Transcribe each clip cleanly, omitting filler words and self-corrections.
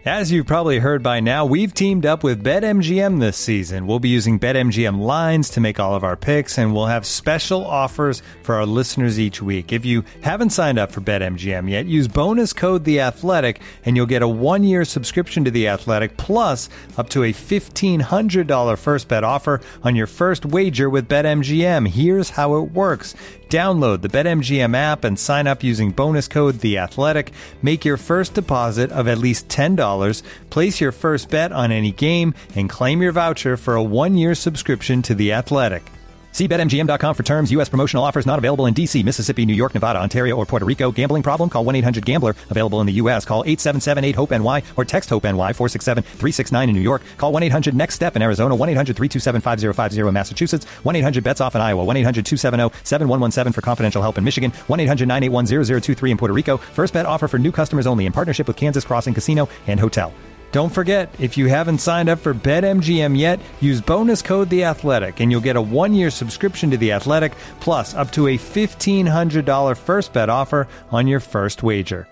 As you've probably heard by now, we've teamed up with BetMGM this season. We'll be using BetMGM lines to make all of our picks, and we'll have special offers for our listeners each week. If you haven't signed up for BetMGM yet, use bonus code The Athletic, and you'll get a 1-year subscription to The Athletic, plus up to a $1,500 first bet offer on your first wager with BetMGM. Here's how it works. Download the BetMGM app and sign up using bonus code The Athletic. Make your first deposit of at least $10. Place your first bet on any game and claim your voucher for a 1-year subscription to The Athletic. See BetMGM.com for terms. U.S. promotional offers not available in D.C., Mississippi, New York, Nevada, Ontario, or Puerto Rico. Gambling problem? Call 1-800-GAMBLER. Available in the U.S. Call 877-8-HOPE-NY or text HOPE-NY 467-369 in New York. Call 1-800-NEXT-STEP in Arizona. 1-800-327-5050 in Massachusetts. 1-800-BETS-OFF in Iowa. 1-800-270-7117 for confidential help in Michigan. 1-800-981-0023 in Puerto Rico. First bet offer for new customers only in partnership with Kansas Crossing Casino and Hotel. Don't forget, if you haven't signed up for BetMGM yet, use bonus code The Athletic, and you'll get a 1-year subscription to The Athletic, plus up to a $1,500 first bet offer on your first wager.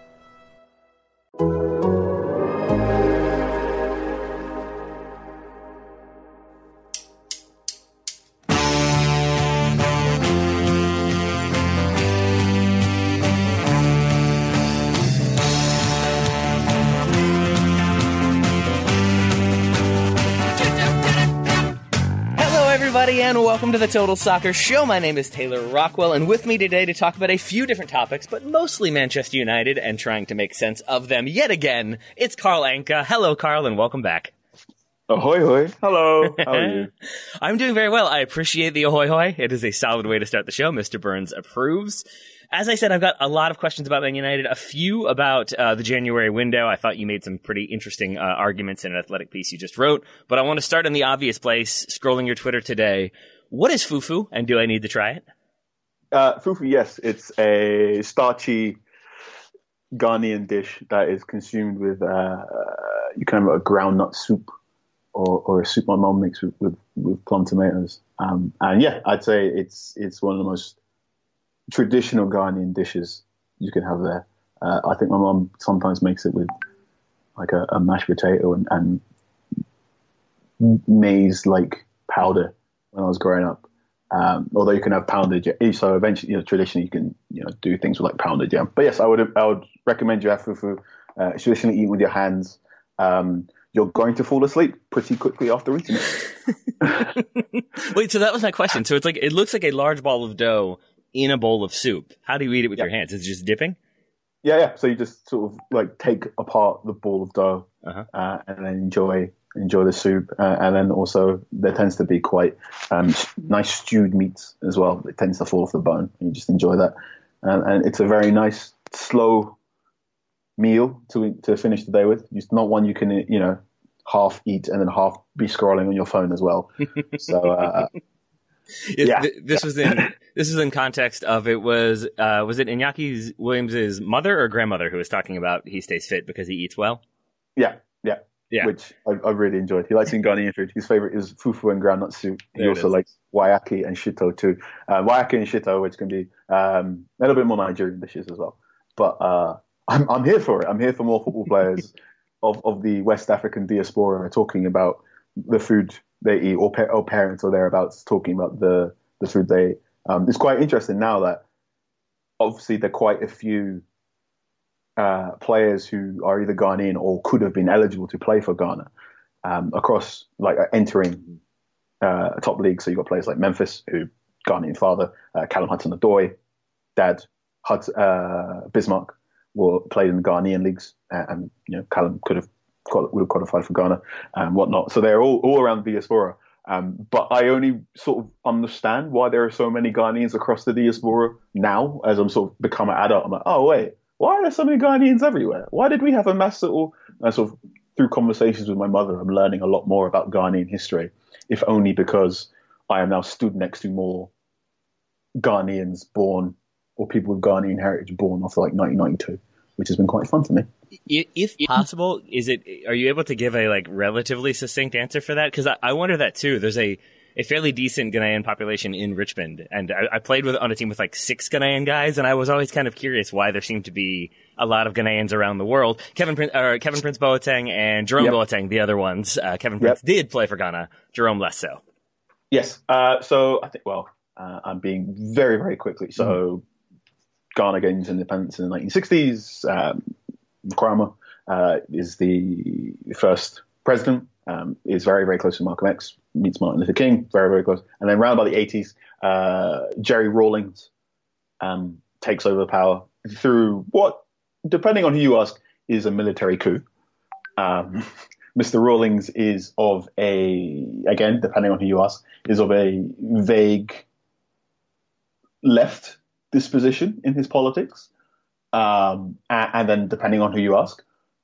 And welcome to the Total Soccer Show. My name is Taylor Rockwell, and with me today to talk about a few different topics, but mostly Manchester United and trying to make sense of them yet again, it's Carl Anka. Hello, Carl, and welcome back. Ahoy, hoy. Hello. How are you? I'm doing very well. I appreciate the ahoy, hoy. It is a solid way to start the show. Mr. Burns approves. As I said, I've got a lot of questions about Man United, a few about the January window. I thought you made some pretty interesting arguments in an Athletic piece you just wrote, but I want to start in the obvious place, scrolling your Twitter today. What is fufu, and do I need to try it? Fufu, yes. It's a starchy Ghanaian dish that is consumed with, you can have a groundnut soup or a soup my mom makes with plum tomatoes. And yeah, I'd say it's one of the most traditional Ghanaian dishes you can have there. I think my mom sometimes makes it with like a mashed potato and maize-like powder when I was growing up. Although you can have pounded jam. So eventually, traditionally you can, do things with like pounded jam. But yes, I would recommend you have fufu. Traditionally eaten with your hands. You're going to fall asleep pretty quickly after eating it. Wait, so that was my question. So it's like, it looks like a large ball of dough in a bowl of soup. How do you eat it with your hands? Is it just dipping? Yeah. So you just sort of like take apart the ball of dough and then enjoy the soup. And then also there tends to be quite nice stewed meats as well. It tends to fall off the bone, and you just enjoy that. And it's a very nice, slow meal to finish the day with. It's not one you can, half eat and then half be scrolling on your phone as well. So This was in context of was it Iñaki Williams' mother or grandmother who was talking about he stays fit because he eats well? Yeah. Which I really enjoyed. He likes Ghanaian food. His favorite is fufu and groundnut soup. He also likes wayaki and shito too. Wayaki and shito, which can be a little bit more Nigerian dishes as well. But I'm here for it. I'm here for more football players of the West African diaspora talking about the food they eat, or parents or thereabouts talking about the food they eat. It's quite interesting now that obviously there are quite a few players who are either Ghanaian or could have been eligible to play for Ghana across, like entering top leagues. So you've got players like Memphis, who Ghanaian father, Callum Hudson-Odoi, dad Bismarck, played in the Ghanaian leagues, and Callum would have qualified for Ghana and whatnot. So they're all around the diaspora. But I only sort of understand why there are so many Ghanaians across the diaspora now, as I'm sort of become an adult. I'm like, oh wait, why are there so many Ghanaians everywhere? Why did we have a mass sort of through conversations with my mother, I'm learning a lot more about Ghanaian history, if only because I am now stood next to more Ghanaians born, or people with Ghanaian heritage born after like 1992, which has been quite fun for me. If possible, are you able to give a like relatively succinct answer for that? Because I wonder that too. There's a fairly decent Ghanaian population in Richmond. And I played on a team with like 6 Ghanaian guys, and I was always kind of curious why there seemed to be a lot of Ghanaians around the world. Kevin Prince Boateng and Jerome Boateng, the other ones. Kevin Prince did play for Ghana, Jerome less so. Yes. So I think, I'm being very, very quickly. So Ghana gains independence in the 1960s. Nkrumah is the first president, is very, very close to Malcolm X, meets Martin Luther King, very, very close. And then around by the 80s, Jerry Rawlings takes over power through what, depending on who you ask, is a military coup. Mr. Rawlings is of again, depending on who you ask, is of a vague left disposition in his politics. And then depending on who you ask,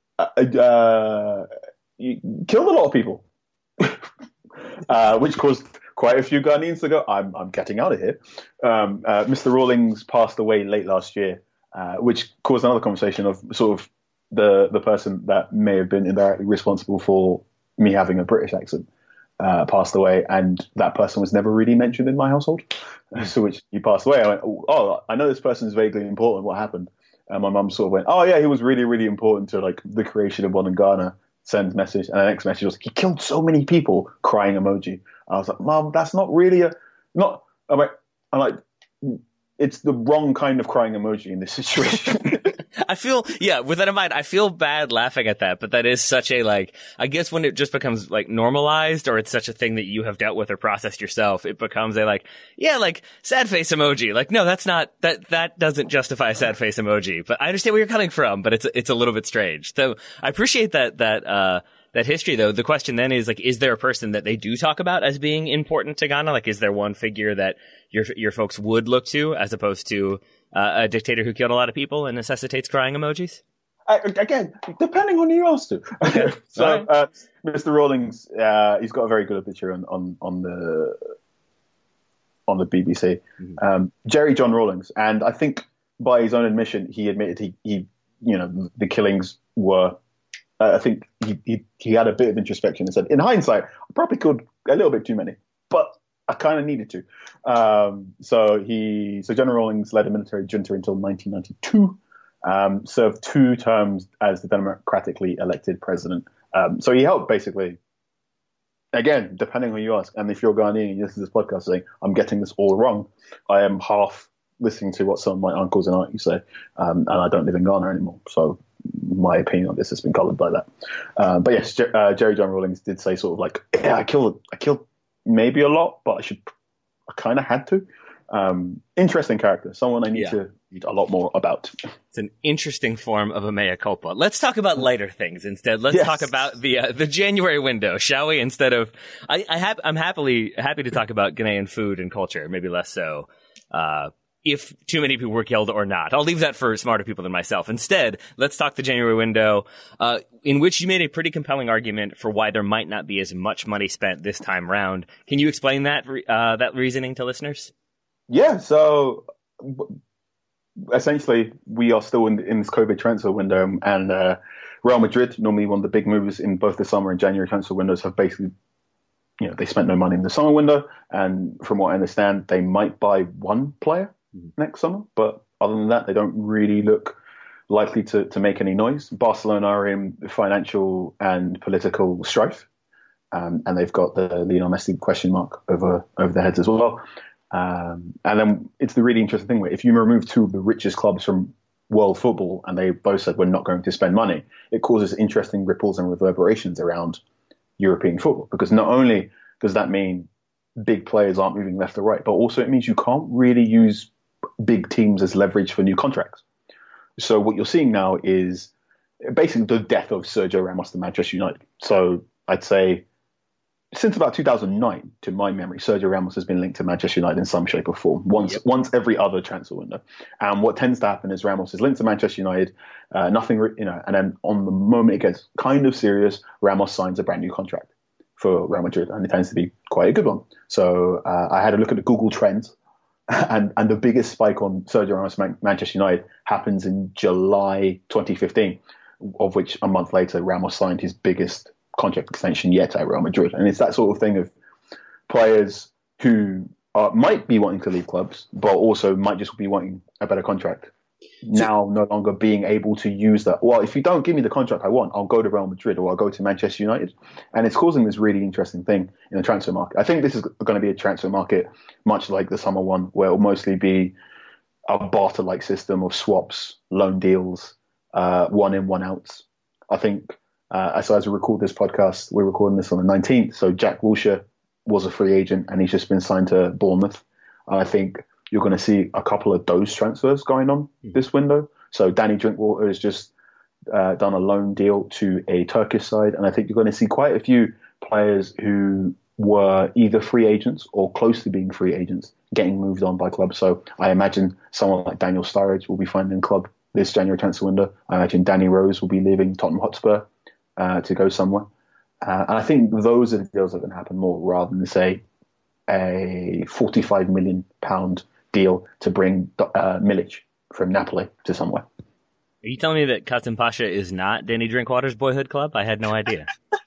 he killed a lot of people, which caused quite a few Ghanaians to go, I'm getting out of here. Mr. Rawlings passed away late last year, which caused another conversation of sort of the person that may have been indirectly responsible for me having a British accent passed away, and that person was never really mentioned in my household. So which he passed away. I went, oh, I know this person is vaguely important. What happened? And my mum sort of went, oh yeah, he was really, really important to like the creation of Modern Ghana. Sends message, and the next message was, he killed so many people, crying emoji. I was like, Mum, that's not really I'm like, it's the wrong kind of crying emoji in this situation. I feel, with that in mind, I feel bad laughing at that, but that is such a, like, I guess when it just becomes, like, normalized, or it's such a thing that you have dealt with or processed yourself, it becomes a, like, sad face emoji. Like, no, that's not, that doesn't justify a sad face emoji. But I understand where you're coming from, but it's a little bit strange. So I appreciate that history, though. The question then is, like, is there a person that they do talk about as being important to Ghana? Like, is there one figure that your folks would look to, as opposed to a dictator who killed a lot of people and necessitates crying emojis? Again, depending on who you ask to. Okay. So, Mr. Rawlings, he's got a very good obituary on the BBC. Mm-hmm. Jerry John Rawlings, and I think by his own admission, he admitted he the killings were. I think he had a bit of introspection and said, in hindsight, I probably killed a little bit too many, but I kind of needed to. So General Rawlings led a military junta until 1992, served 2 terms as the democratically elected president. So he helped basically, again, depending on who you ask, and if you're Ghanaian and you listen to this podcast saying, I'm getting this all wrong, I am half listening to what some of my uncles and aunties say, and I don't live in Ghana anymore. So my opinion on this has been colored by that. But yes, Jerry John Rawlings did say sort of like, yeah, I killed maybe a lot, but I kind of had to. Interesting character, someone I need to read a lot more about. It's an interesting form of a mea culpa. Let's talk about lighter things instead. Let's talk about the January window, shall we? Instead of, I'm happy to talk about Ghanaian food and culture, maybe less so. If too many people were killed or not. I'll leave that for smarter people than myself. Instead, let's talk the January window, in which you made a pretty compelling argument for why there might not be as much money spent this time round. Can you explain that reasoning to listeners? Yeah, so essentially we are still in this COVID transfer window, and Real Madrid, normally one of the big movers in both the summer and January transfer windows, have basically, they spent no money in the summer window, and from what I understand, they might buy one player next summer, but other than that, they don't really look likely to make any noise. Barcelona are in financial and political strife, and they've got the Lionel Messi question mark over their heads as well. And then it's the really interesting thing where if you remove 2 of the richest clubs from world football and they both said we're not going to spend money, it causes interesting ripples and reverberations around European football, because not only does that mean big players aren't moving left or right, but also it means you can't really use big teams as leverage for new contracts. So what you're seeing now is basically the death of Sergio Ramos to Manchester United. So I'd say since about 2009, to my memory, Sergio Ramos has been linked to Manchester United in some shape or form, once every other transfer window. And what tends to happen is Ramos is linked to Manchester United, and then on the moment it gets kind of serious, Ramos signs a brand new contract for Real Madrid, and it tends to be quite a good one. So I had a look at the Google Trends, and the biggest spike on Sergio Ramos Manchester United happens in July 2015, of which a month later Ramos signed his biggest contract extension yet at Real Madrid. And it's that sort of thing of players who might be wanting to leave clubs, but also might just be wanting a better contract. Now no longer being able to use that. Well, if you don't give me the contract I want, I'll go to Real Madrid or I'll go to Manchester United. And it's causing this really interesting thing in the transfer market. I think this is going to be a transfer market much like the summer one, where it'll mostly be a barter-like system of swaps, loan deals, one in, one outs. I think, as we record this podcast, we're recording this on the 19th. So Jack Wilshere was a free agent and he's just been signed to Bournemouth. And I think you're going to see a couple of those transfers going on this window. So Danny Drinkwater has just done a loan deal to a Turkish side. And I think you're going to see quite a few players who were either free agents or close to being free agents getting moved on by clubs. So I imagine someone like Daniel Sturridge will be finding a club this January transfer window. I imagine Danny Rose will be leaving Tottenham Hotspur to go somewhere. And I think those are the deals that are going to happen more rather than, say, a £45 million deal to bring Milic from Napoli to somewhere. Are you telling me that Kasim Pasha is not Danny Drinkwater's boyhood club? I had no idea.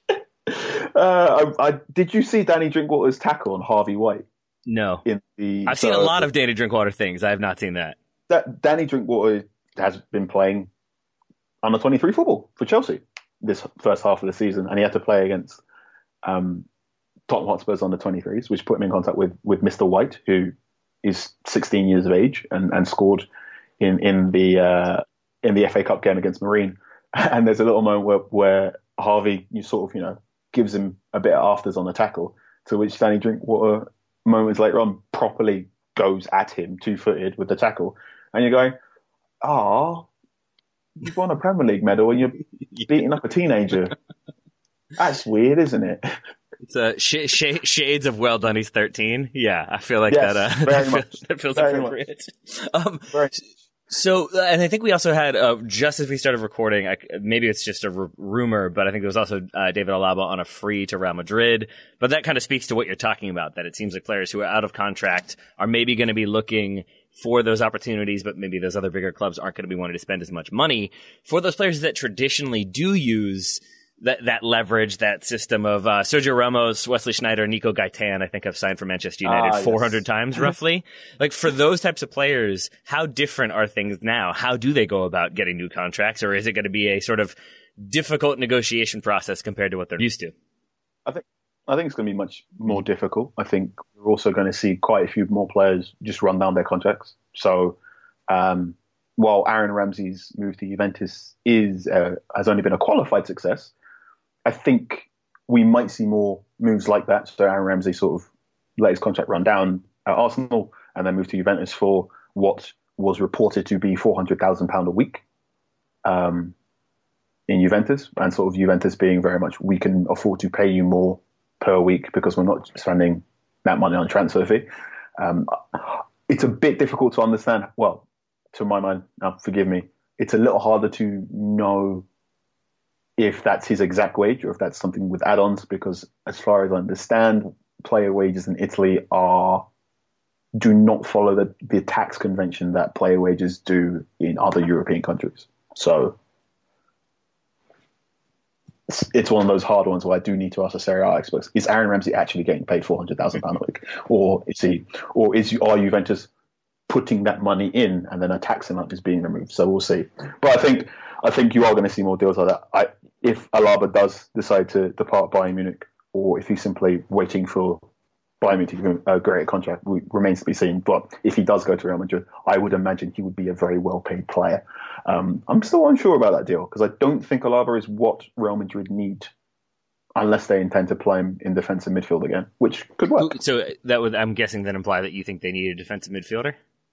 Did you see Danny Drinkwater's tackle on Harvey White? No. I've seen a lot of Danny Drinkwater things. I have not seen that. Danny Drinkwater has been playing under 23 football for Chelsea this first half of the season, and he had to play against Tottenham Hotspur's under 23s, which put him in contact with Mr. White, who is 16 years of age and scored in the FA Cup game against Marine. And there's a little moment where Harvey, gives him a bit of afters on the tackle, to which Danny Drinkwater moments later on properly goes at him 2-footed with the tackle. And you're going, you've won a Premier League medal and you're beating up a teenager. That's weird, isn't it? It's shades of well done. He's 13. Yeah, I feel like that feels very appropriate. So, and I think we also had, just as we started recording, maybe it's just a rumor, but I think there was also David Alaba on a free to Real Madrid. But that kind of speaks to what you're talking about, that it seems like players who are out of contract are maybe going to be looking for those opportunities, but maybe those other bigger clubs aren't going to be wanting to spend as much money. For those players that traditionally do use that leverage, that system of Sergio Ramos, Wesley Sneijder, Nico Gaetan, I think have signed for Manchester United 400 times roughly. Like, for those types of players, how different are things now? How do they go about getting new contracts? Or is it going to be a sort of difficult negotiation process compared to what they're used to? I think it's going to be much more difficult. I think we're also going to see quite a few more players just run down their contracts. So while Aaron Ramsey's move to Juventus has only been a qualified success, I think we might see more moves like that. So Aaron Ramsey sort of let his contract run down at Arsenal and then moved to Juventus for what was reported to be £400,000 a week in Juventus, and sort of Juventus being very much, we can afford to pay you more per week because we're not spending that money on transfer fee. It's a bit difficult to understand. Well, to my mind, now forgive me, it's a little harder to know if that's his exact wage or if that's something with add-ons, because as far as I understand, player wages in Italy do not follow the tax convention that player wages do in other European countries. So it's one of those hard ones where I do need to ask the Serie A experts: is Aaron Ramsey actually getting paid £400,000 a week, or are Juventus putting that money in and then a tax amount is being removed? So we'll see. But I think you are going to see more deals like that. If Alaba does decide to depart Bayern Munich, or if he's simply waiting for Bayern Munich to give him a greater contract, remains to be seen. But if he does go to Real Madrid, I would imagine he would be a very well-paid player. I'm still unsure about that deal because I don't think Alaba is what Real Madrid need, unless they intend to play him in defensive midfield again, which could work. So that would, I'm guessing, then imply that you think they need a defensive midfielder?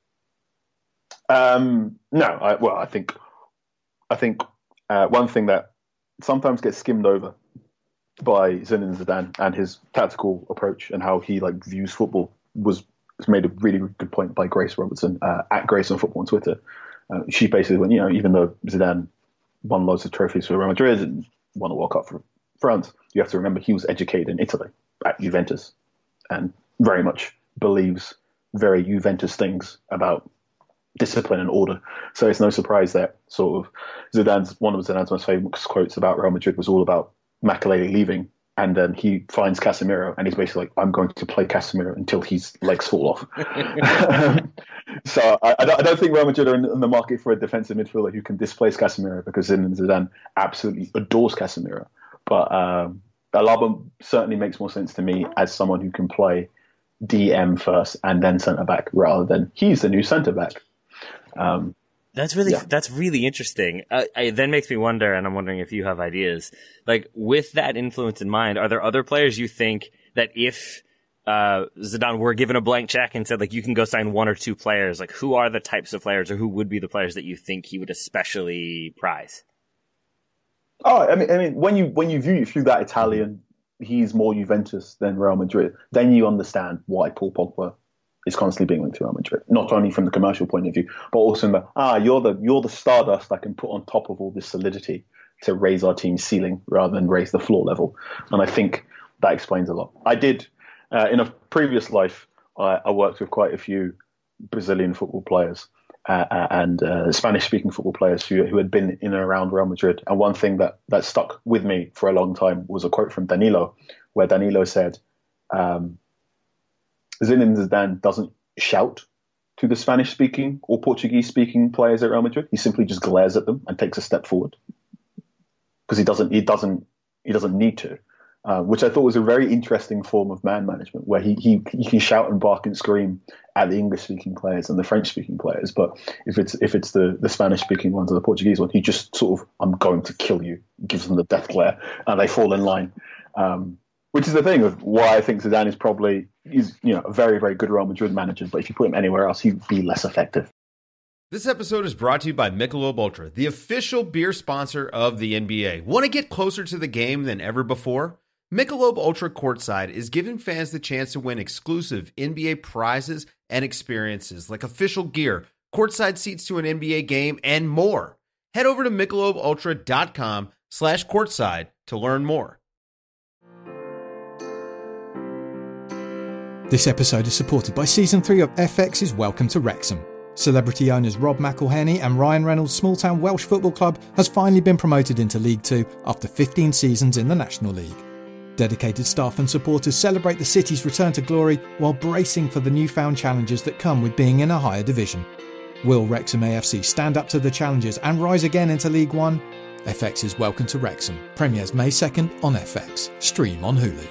No. I think one thing that sometimes gets skimmed over by Zinedine Zidane and his tactical approach and how he views football was made a really good point by Grace Robertson at Grace on Football on Twitter. She basically went, even though Zidane won loads of trophies for Real Madrid and won a World Cup for France, you have to remember he was educated in Italy at Juventus and very much believes very Juventus things about discipline and order. So it's no surprise that sort of one of Zidane's most famous quotes about Real Madrid was all about Makelele leaving And then he finds Casemiro, and he's basically like, I'm going to play Casemiro until his legs fall off. So I don't think Real Madrid are in the market for a defensive midfielder who can displace Casemiro, because Zinedine Zidane absolutely adores Casemiro. But Alaba certainly makes more sense to me as someone who can play DM first and then centre-back, rather than he's the new centre-back. That's really interesting. It then makes me wonder, and I'm wondering if you have ideas, like with that influence in mind, are there other players you think that if Zidane were given a blank check and said, like, you can go sign one or two players, like, who are the types of players, or who would be the players that you think he would especially prize? Oh, I mean, when you view it through that Italian, he's more Juventus than Real Madrid, then you understand why Paul Pogba is constantly being linked to Real Madrid, not only from the commercial point of view, but also in the, you're the stardust I can put on top of all this solidity to raise our team's ceiling rather than raise the floor level. And I think that explains a lot. I did, in a previous life, I worked with quite a few Brazilian football players and Spanish-speaking football players who had been in and around Real Madrid. And one thing that stuck with me for a long time was a quote from Danilo, where Danilo said, Zinedine Zidane doesn't shout to the Spanish-speaking or Portuguese-speaking players at Real Madrid. He simply just glares at them and takes a step forward, because he doesn't need to. Which I thought was a very interesting form of man management, where he can shout and bark and scream at the English-speaking players and the French-speaking players, but if it's the Spanish-speaking ones or the Portuguese one, he just sort of, I'm going to kill you, gives them the death glare, and they fall in line. Which is the thing of why I think Zidane is a very, very good Real Madrid manager, but if you put him anywhere else, he'd be less effective. This episode is brought to you by Michelob Ultra, the official beer sponsor of the NBA. Want to get closer to the game than ever before? Michelob Ultra Courtside is giving fans the chance to win exclusive NBA prizes and experiences like official gear, courtside seats to an NBA game, and more. Head over to MichelobUltra.com/courtside to learn more. This episode is supported by Season 3 of FX's Welcome to Wrexham. Celebrity owners Rob McElhenney and Ryan Reynolds' small-town Welsh football club has finally been promoted into League 2 after 15 seasons in the National League. Dedicated staff and supporters celebrate the city's return to glory while bracing for the newfound challenges that come with being in a higher division. Will Wrexham AFC stand up to the challenges and rise again into League 1? FX's Welcome to Wrexham premieres May 2nd on FX. Stream on Hulu.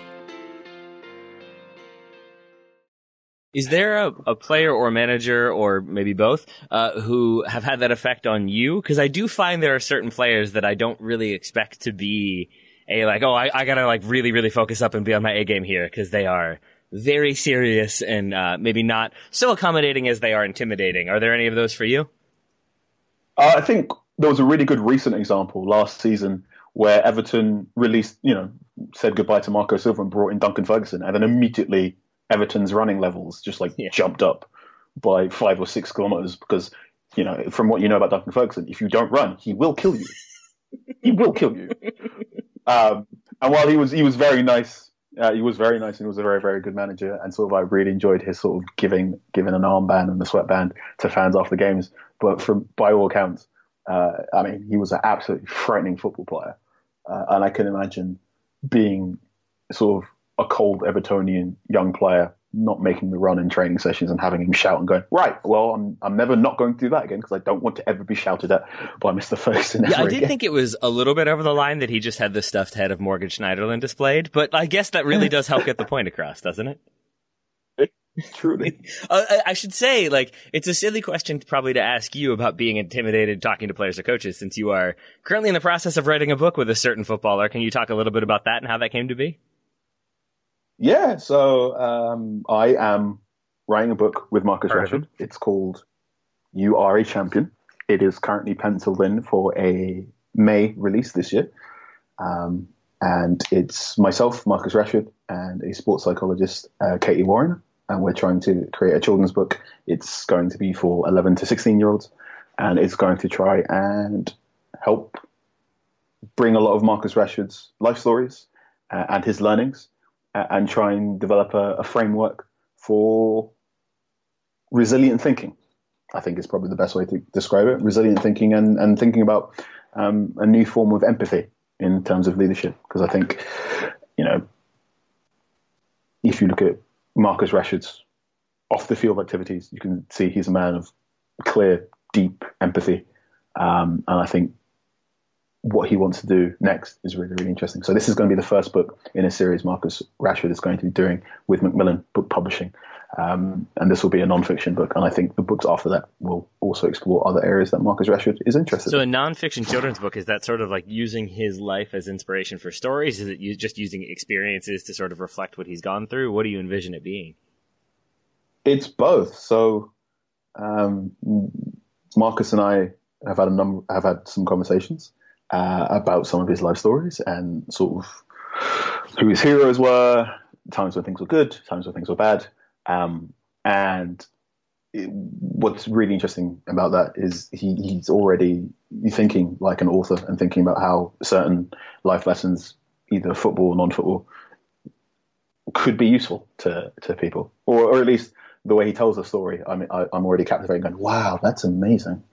Is there a player or a manager, or maybe both, who have had that effect on you? Because I do find there are certain players that I don't really expect to be I gotta like really, really focus up and be on my A game here, because they are very serious and maybe not so accommodating as they are intimidating. Are there any of those for you? I think there was a really good recent example last season where Everton said goodbye to Marco Silva and brought in Duncan Ferguson, and then immediately Everton's running levels just jumped up by 5 or 6 kilometers, because, from what you know about Duncan Ferguson, if you don't run, he will kill you. He will kill you. And while he was very nice, and he was a very, very good manager, and sort of I really enjoyed his sort of giving an armband and a sweatband to fans after games. But by all accounts, he was an absolutely frightening football player. And I can imagine being sort of a cold Evertonian young player not making the run in training sessions and having him shout and going, right, well, I'm never not going to do that again, because I don't want to ever be shouted at by Mr. Ferguson. Yeah, I did think it was a little bit over the line that he just had the stuffed head of Morgan Schneiderlin displayed, but I guess that really does help get the point across, doesn't it? Truly. I should say, it's a silly question probably to ask you about being intimidated talking to players or coaches, since you are currently in the process of writing a book with a certain footballer. Can you talk a little bit about that and how that came to be? Yeah, so I am writing a book with Marcus Rashford. It's called You Are a Champion. It is currently penciled in for a May release this year. And it's myself, Marcus Rashford, and a sports psychologist, Katie Warren. And we're trying to create a children's book. It's going to be for 11 to 16-year-olds. And it's going to try and help bring a lot of Marcus Rashford's life stories and his learnings, and try and develop a framework for resilient thinking. I think is probably the best way to describe it. Resilient thinking and thinking about a new form of empathy in terms of leadership. Because I think if you look at Marcus Rashford's off the field activities, you can see he's a man of clear, deep empathy. And I think what he wants to do next is really, really interesting. So this is going to be the first book in a series Marcus Rashford is going to be doing with Macmillan Book Publishing. And this will be a non-fiction book. And I think the books after that will also explore other areas that Marcus Rashford is interested in. So a non-fiction children's book, is that sort of like using his life as inspiration for stories? Is it just using experiences to sort of reflect what he's gone through? What do you envision it being? It's both. So Marcus and I have had some conversations about some of his life stories and sort of who his heroes were, times when things were good, times when things were bad. What's really interesting about that is he's already thinking like an author and thinking about how certain life lessons, either football or non-football, could be useful to people, or at least the way he tells the story. I mean, I'm already captivated, going, "Wow, that's amazing!"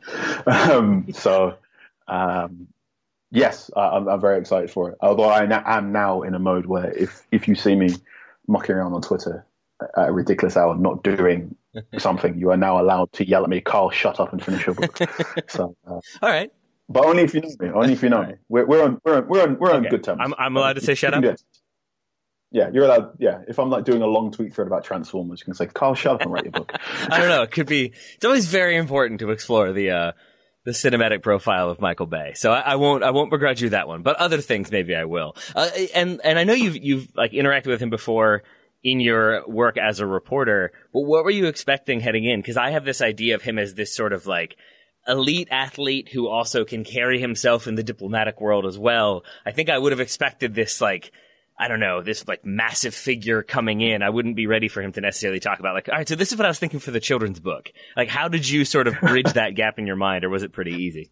Yes, I'm very excited for it. Although I'm now in a mode where if you see me mucking around on Twitter at a ridiculous hour, not doing something, you are now allowed to yell at me, "Carl, shut up and finish your book." So, all right, but only if you know me. Only if you know me. We're on good terms. I'm allowed to say shut up. Yeah, you're allowed. Yeah, if I'm like doing a long tweet thread about Transformers, you can say, "Carl, shut up and write your book." I don't know. It could be. It's always very important to explore the cinematic profile of Michael Bay. So I won't begrudge you that one. But other things, maybe I will. And I know you've like interacted with him before in your work as a reporter. But what were you expecting heading in? Because I have this idea of him as this sort of like elite athlete who also can carry himself in the diplomatic world as well. I think I would have expected this like, I don't know, this like massive figure coming in. I wouldn't be ready for him to necessarily talk about like, all right, so this is what I was thinking for the children's book. Like, how did you sort of bridge that gap in your mind, or was it pretty easy?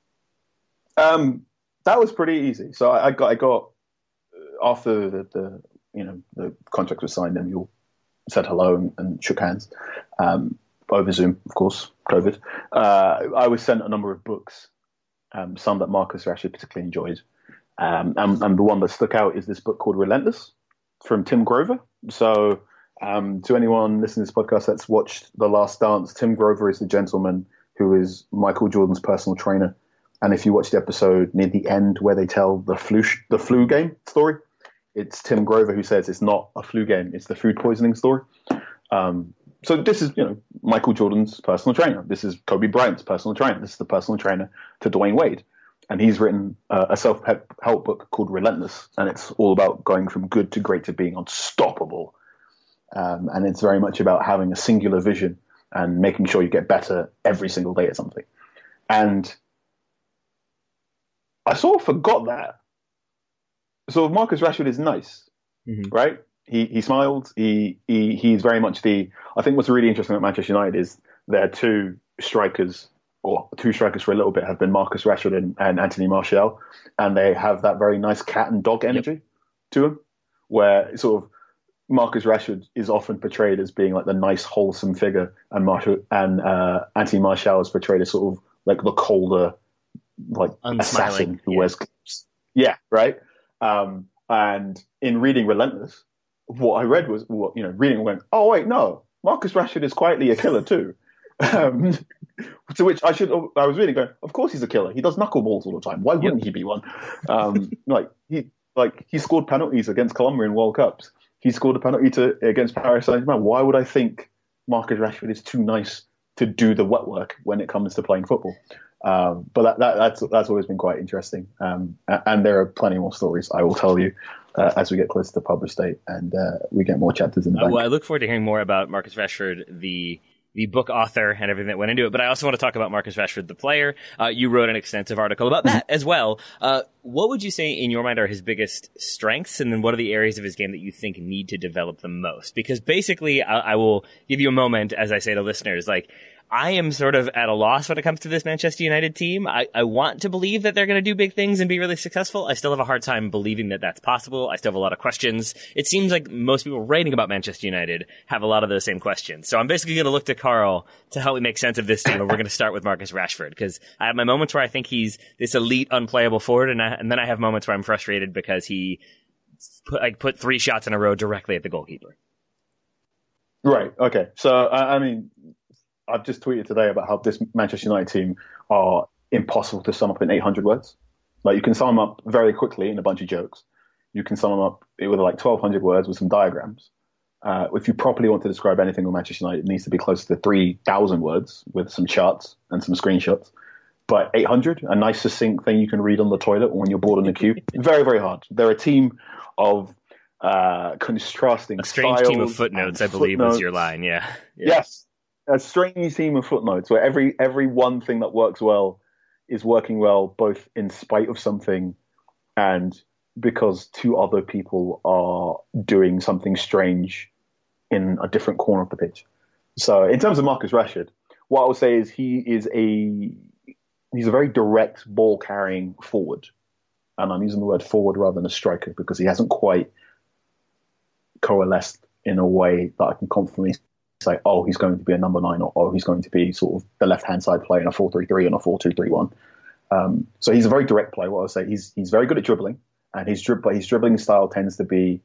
That was pretty easy. So I got after the contract was signed and you all said hello and shook hands over Zoom, of course, COVID. I was sent a number of books, some that Marcus Rashford particularly enjoyed. And the one that stuck out is this book called Relentless from Tim Grover. So to anyone listening to this podcast that's watched The Last Dance, Tim Grover is the gentleman who is Michael Jordan's personal trainer. And if you watch the episode near the end where they tell the flu game story, it's Tim Grover who says it's not a flu game, it's the food poisoning story. So this is, Michael Jordan's personal trainer. This is Kobe Bryant's personal trainer. This is the personal trainer to Dwayne Wade. And he's written a self-help book called Relentless, and it's all about going from good to great to being unstoppable. And it's very much about having a singular vision and making sure you get better every single day at something. And I sort of forgot that. So Marcus Rashford is nice, right? He smiled. He's very much I think what's really interesting about Manchester United is their two strikers for a little bit have been Marcus Rashford and Anthony Martial, and they have that very nice cat and dog energy to him, where sort of Marcus Rashford is often portrayed as being like the nice, wholesome figure, and Anthony Martial is portrayed as sort of like the colder, like assassin who wears clips. Yeah, right. And in reading Relentless, what I read was reading and went, oh wait, no, Marcus Rashford is quietly a killer too. To which I was really going, of course he's a killer. He does knuckleballs all the time. Why wouldn't he be one? He scored penalties against Colombia in World Cups. He scored a penalty against Paris Saint-Germain. Why would I think Marcus Rashford is too nice to do the wet work when it comes to playing football? But that's always been quite interesting. And there are plenty more stories I will tell you as we get closer to publish date and we get more chapters in the bank. Well, I look forward to hearing more about Marcus Rashford, the book author and everything that went into it. But I also want to talk about Marcus Rashford, the player. You wrote an extensive article about that as well. What would you say in your mind are his biggest strengths? And then what are the areas of his game that you think need to develop the most? Because basically, I will give you a moment, as I say to listeners, like, I am sort of at a loss when it comes to this Manchester United team. I want to believe that they're going to do big things and be really successful. I still have a hard time believing that that's possible. I still have a lot of questions. It seems like most people writing about Manchester United have a lot of those same questions. So I'm basically going to look to Carl to help me make sense of this team. And we're going to start with Marcus Rashford, because I have my moments where I think he's this elite, unplayable forward. And then I have moments where I'm frustrated because he put 3 shots in a row directly at the goalkeeper. Right. Okay. So I mean, I've just tweeted today about how this Manchester United team are impossible to sum up in 800 words. Like, you can sum them up very quickly in a bunch of jokes. You can sum them up with like 1,200 words with some diagrams. If you properly want to describe anything with Manchester United, it needs to be close to 3,000 words with some charts and some screenshots. But 800, a nice succinct thing you can read on the toilet or when you're bored in the queue, very, very hard. They're a team of contrasting a strange styles team of footnotes, I believe, was your line. Yeah. Yes, a strange team of footnotes where every one thing that works well is working well both in spite of something and because 2 other people are doing something strange in a different corner of the pitch. So in terms of Marcus Rashford, what I would say is he's a very direct ball carrying forward. And I'm using the word forward rather than a striker because he hasn't quite coalesced in a way that I can confidently say, oh, he's going to be a number 9 or oh, he's going to be sort of the left-hand side player in a 4-3-3 and a 4-2-3-1. So he's a very direct player. What I would say, he's very good at dribbling, and his dribbling style tends to be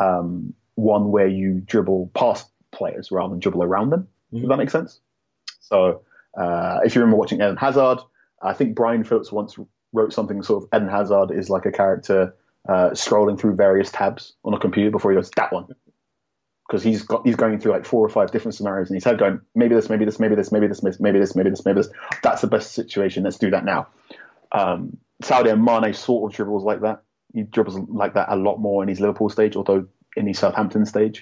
one where you dribble past players rather than dribble around them. Does that make sense? So if you remember watching Eden Hazard, I think Brian Phillips once wrote something sort of Eden Hazard is like a character scrolling through various tabs on a computer before he goes, that one. Because he's going through like 4 or 5 different scenarios in his head going, maybe this, maybe this, maybe this, maybe this, maybe this, maybe this, maybe this. That's the best situation. Let's do that now. Sadio Mane sort of dribbles like that. He dribbles like that a lot more in his Liverpool stage, although in his Southampton stage,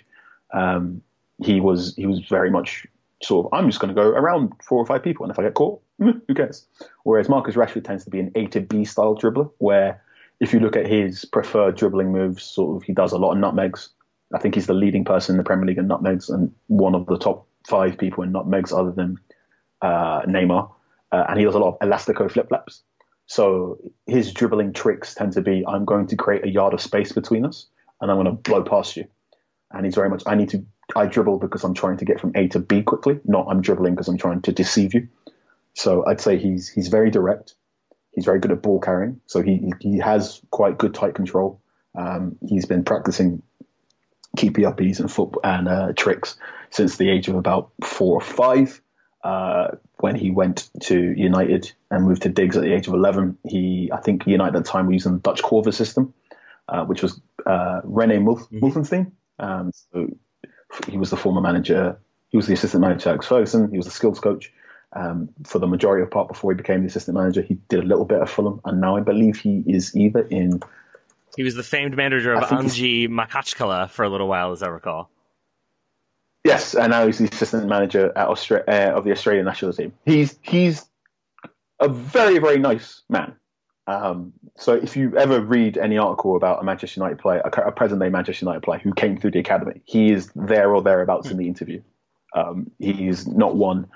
he was very much sort of, I'm just going to go around 4 or 5 people, and if I get caught, who cares? Whereas Marcus Rashford tends to be an A to B style dribbler, where if you look at his preferred dribbling moves, sort of he does a lot of nutmegs. I think he's the leading person in the Premier League in nutmegs and one of the top 5 people in nutmegs other than Neymar. And he does a lot of elastico flip-flaps. So his dribbling tricks tend to be, I'm going to create a yard of space between us and I'm going to blow past you. And he's very much, I dribble because I'm trying to get from A to B quickly, not I'm dribbling because I'm trying to deceive you. So I'd say he's very direct. He's very good at ball carrying. So he has quite good tight control. He's been practicing keepy uppies and football and tricks since the age of about 4 or 5. When he went to United and moved to Diggs at the age of 11, I think United at the time were using the Dutch Corver system, which was Rene Mulfenstein. So he was the former manager. He was the assistant manager at Alex Ferguson. He was the skills coach for the majority of part before he became the assistant manager. He did a little bit of Fulham, and now I believe he is either in. He was the famed manager of Anji Makachkala for a little while, as I recall. Yes, and now he's the assistant manager at of the Australian national team. He's a very, very nice man. So if you ever read any article about a Manchester United player, a present-day Manchester United player who came through the academy, he is there or thereabouts in the interview. He's not one.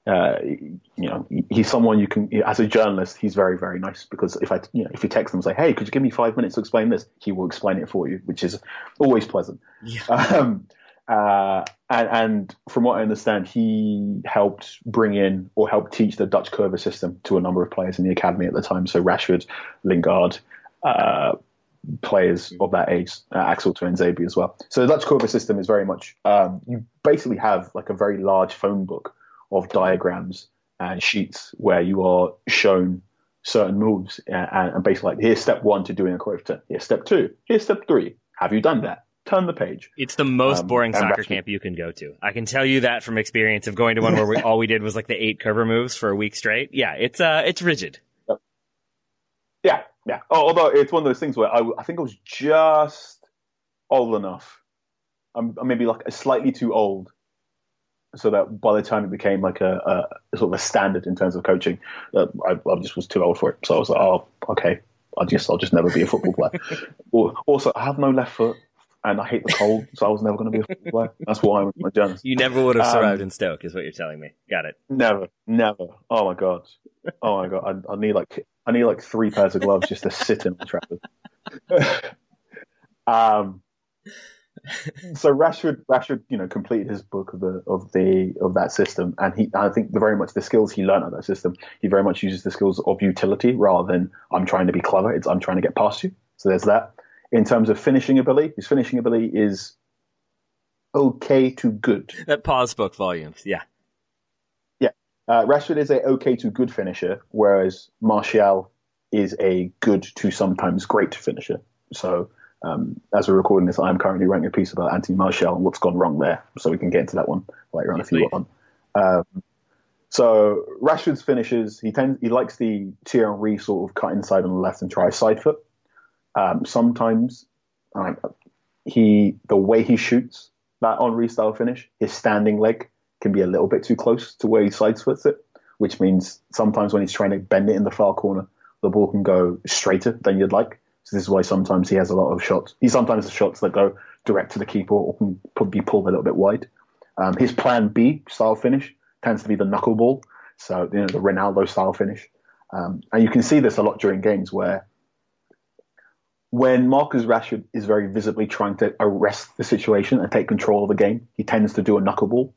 He's someone you can, as a journalist, he's very, very nice because if you text him and say, hey, could you give me 5 minutes to explain this? He will explain it for you, which is always pleasant. Yeah. And from what I understand, he helped bring in or helped teach the Dutch Curver system to a number of players in the academy at the time. So Rashford, Lingard, players of that age, Axel Tuanzebe as well. So the Dutch Curver system is very much, you basically have like a very large phone book of diagrams and sheets where you are shown certain moves and basically like, here's step 1 to doing a Cruyff turn. Here's step 2. Here's step 3. Have you done that? Turn the page. It's the most boring soccer camp you can go to. I can tell you that from experience of going to one where all we did was like the 8 Curver moves for a week straight. Yeah, it's rigid. Yeah. Although it's one of those things where I think I was just old enough. I'm maybe like slightly too old, so that by the time it became like a sort of a standard in terms of coaching, I just was too old for it. So I was like, oh, okay, I'll just never be a football player. Also, I have no left foot. And I hate the cold, so I was never going to be a football player. That's why I'm a journalist. You never would have survived in Stoke, is what you're telling me. Got it. Never. Oh my god. I need like 3 pairs of gloves just to sit in Old Trafford. So Rashford, completed his book of that system, and I think very much the skills he learned at that system, he very much uses the skills of utility rather than I'm trying to be clever. It's I'm trying to get past you. So there's that. in terms of finishing ability, his finishing ability is okay to good. That pause spoke volumes. Yeah. Yeah. Rashford is a okay to good finisher, whereas Martial is a good to sometimes great finisher. So as we're recording this, I'm currently writing a piece about Anthony Martial and what's gone wrong there. So we can get into that one later on if you want. So Rashford's finishes, he likes the Thierry Henry sort of cut inside on the left and try a side foot. Sometimes the way he shoots that Henry style finish, his standing leg can be a little bit too close to where he side foots it, which means sometimes when he's trying to bend it in the far corner, the ball can go straighter than you'd like. So this is why sometimes he has a lot of shots. He sometimes has shots that go direct to the keeper or can be pulled a little bit wide. His plan B style finish tends to be the knuckleball, so the Ronaldo style finish. And you can see this a lot during games where when Marcus Rashford is very visibly trying to arrest the situation and take control of the game, he tends to do a knuckleball.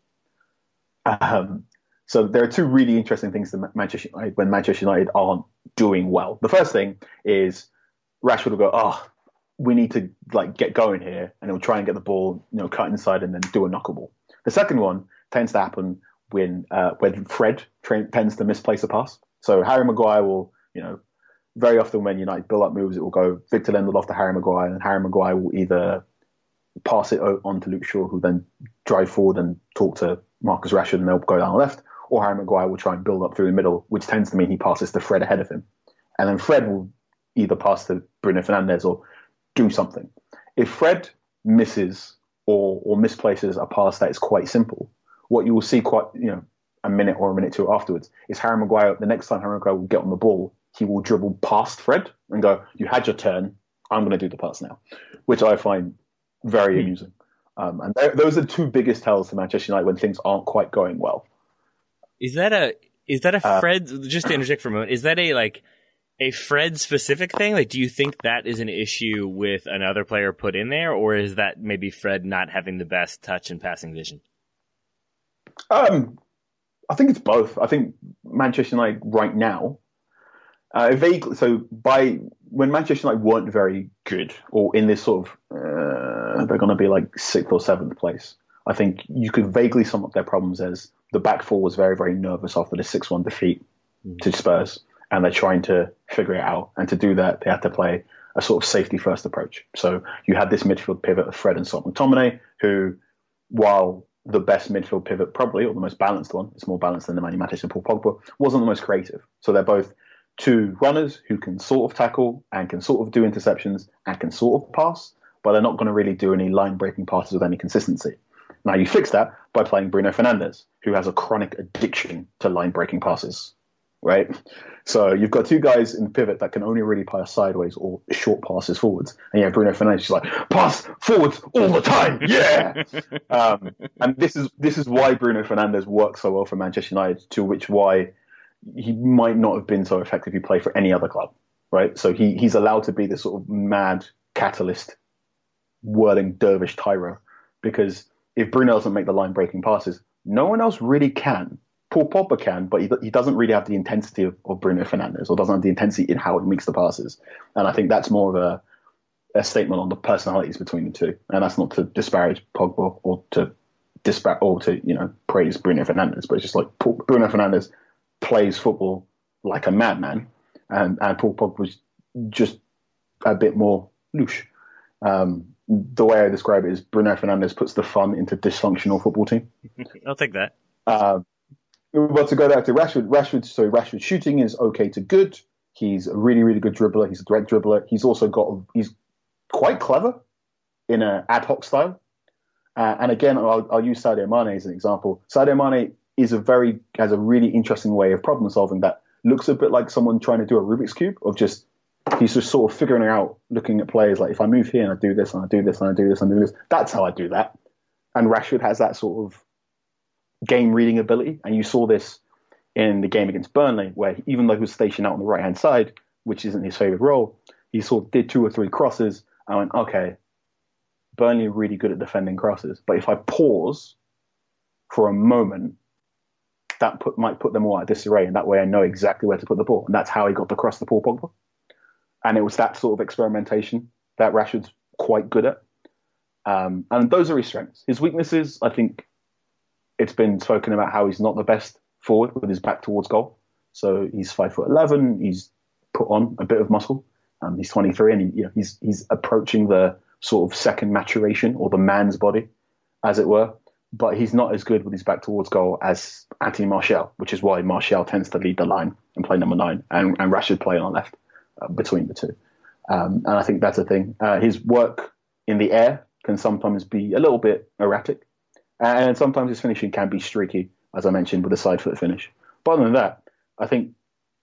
So there are two really interesting things to Manchester United when Manchester United aren't doing well. The first thing is Rashford will go, we need to get going here, and he'll try and get the ball, cut inside and then do a knuckleball. The second one tends to happen when Fred tends to misplace a pass. So Harry Maguire will, very often when United build up moves, it will go Victor Lindelof to Harry Maguire, and Harry Maguire will either pass it on to Luke Shaw, who then drive forward and talk to Marcus Rashford, and they'll go down the left, or Harry Maguire will try and build up through the middle, which tends to mean he passes to Fred ahead of him. And then Fred will either pass to Bruno Fernandes or do something. If Fred misses or misplaces a pass that is quite simple, what you will see quite, a minute or a minute two afterwards is Harry Maguire, the next time Harry Maguire will get on the ball, he will dribble past Fred and go, you had your turn, I'm going to do the pass now, which I find very amusing. And those are the two biggest tells to Manchester United when things aren't quite going well. Is that a Fred, just to interject for a moment, is that a Fred specific thing? Do you think that is an issue with another player put in there, or is that maybe Fred not having the best touch and passing vision? I think it's both. I think Manchester United right now, when Manchester United weren't very good, or in this sort of, they're going to be like 6th or 7th place, I think you could vaguely sum up their problems as the back four was very, very nervous after the 6-1 defeat to Spurs, and they're trying to figure it out. And to do that, they had to play a sort of safety-first approach. So you had this midfield pivot of Fred and Sol McTominay, who, while the best midfield pivot probably, or the most balanced one, it's more balanced than Nemanja Matic and Paul Pogba, wasn't the most creative. So they're both two runners who can sort of tackle and can sort of do interceptions and can sort of pass, but they're not going to really do any line-breaking passes with any consistency. Now you fix that by playing Bruno Fernandes, who has a chronic addiction to line-breaking passes, right? So you've got two guys in the pivot that can only really pass sideways or short passes forwards. And Bruno Fernandes is like, pass forwards all the time, yeah! And this is why Bruno Fernandes works so well for Manchester United, to which why he might not have been so effective if he played for any other club, right? So he's allowed to be this sort of mad catalyst, whirling dervish tyro, because if Bruno doesn't make the line-breaking passes, no one else really can. Paul Pogba can, but he doesn't really have the intensity of Bruno Fernandes, or doesn't have the intensity in how he makes the passes. And I think that's more of a statement on the personalities between the two. And that's not to disparage Pogba or to praise Bruno Fernandes, but it's just like Bruno Fernandes plays football like a madman, and Paul Pogba was just a bit more louche. The way I describe it is Bruno Fernandes puts the fun into dysfunctional football team. I'll take that. But to go back to Rashford's shooting is okay to good. He's a really, really good dribbler. He's a direct dribbler. He's quite clever in an ad hoc style. And again, I'll use Sadio Mane as an example. Sadio Mane has a really interesting way of problem solving that looks a bit like someone trying to do a Rubik's Cube of just, he's just sort of figuring it out, looking at players like, if I move here and I do this and I do this and I do this and I do this, that's how I do that. And Rashford has that sort of game reading ability. And you saw this in the game against Burnley, where even though he was stationed out on the right-hand side, which isn't his favourite role, he sort of did 2 or 3 crosses. I went, okay, Burnley are really good at defending crosses. But if I pause for a moment, that might put them all out of disarray. And that way I know exactly where to put the ball. And that's how he got the cross to Paul Pogba. And it was that sort of experimentation that Rashford's quite good at. And those are his strengths. His weaknesses, I think it's been spoken about how he's not the best forward with his back towards goal. So he's 5'11". He's put on a bit of muscle. He's 23, and he's approaching the sort of second maturation, or the man's body, as it were. But he's not as good with his back towards goal as Anthony Martial, which is why Martial tends to lead the line and play number 9, and Rashford play on left between the two. And I think that's a thing. His work in the air can sometimes be a little bit erratic, and sometimes his finishing can be streaky, as I mentioned, with a side foot finish. But other than that, I think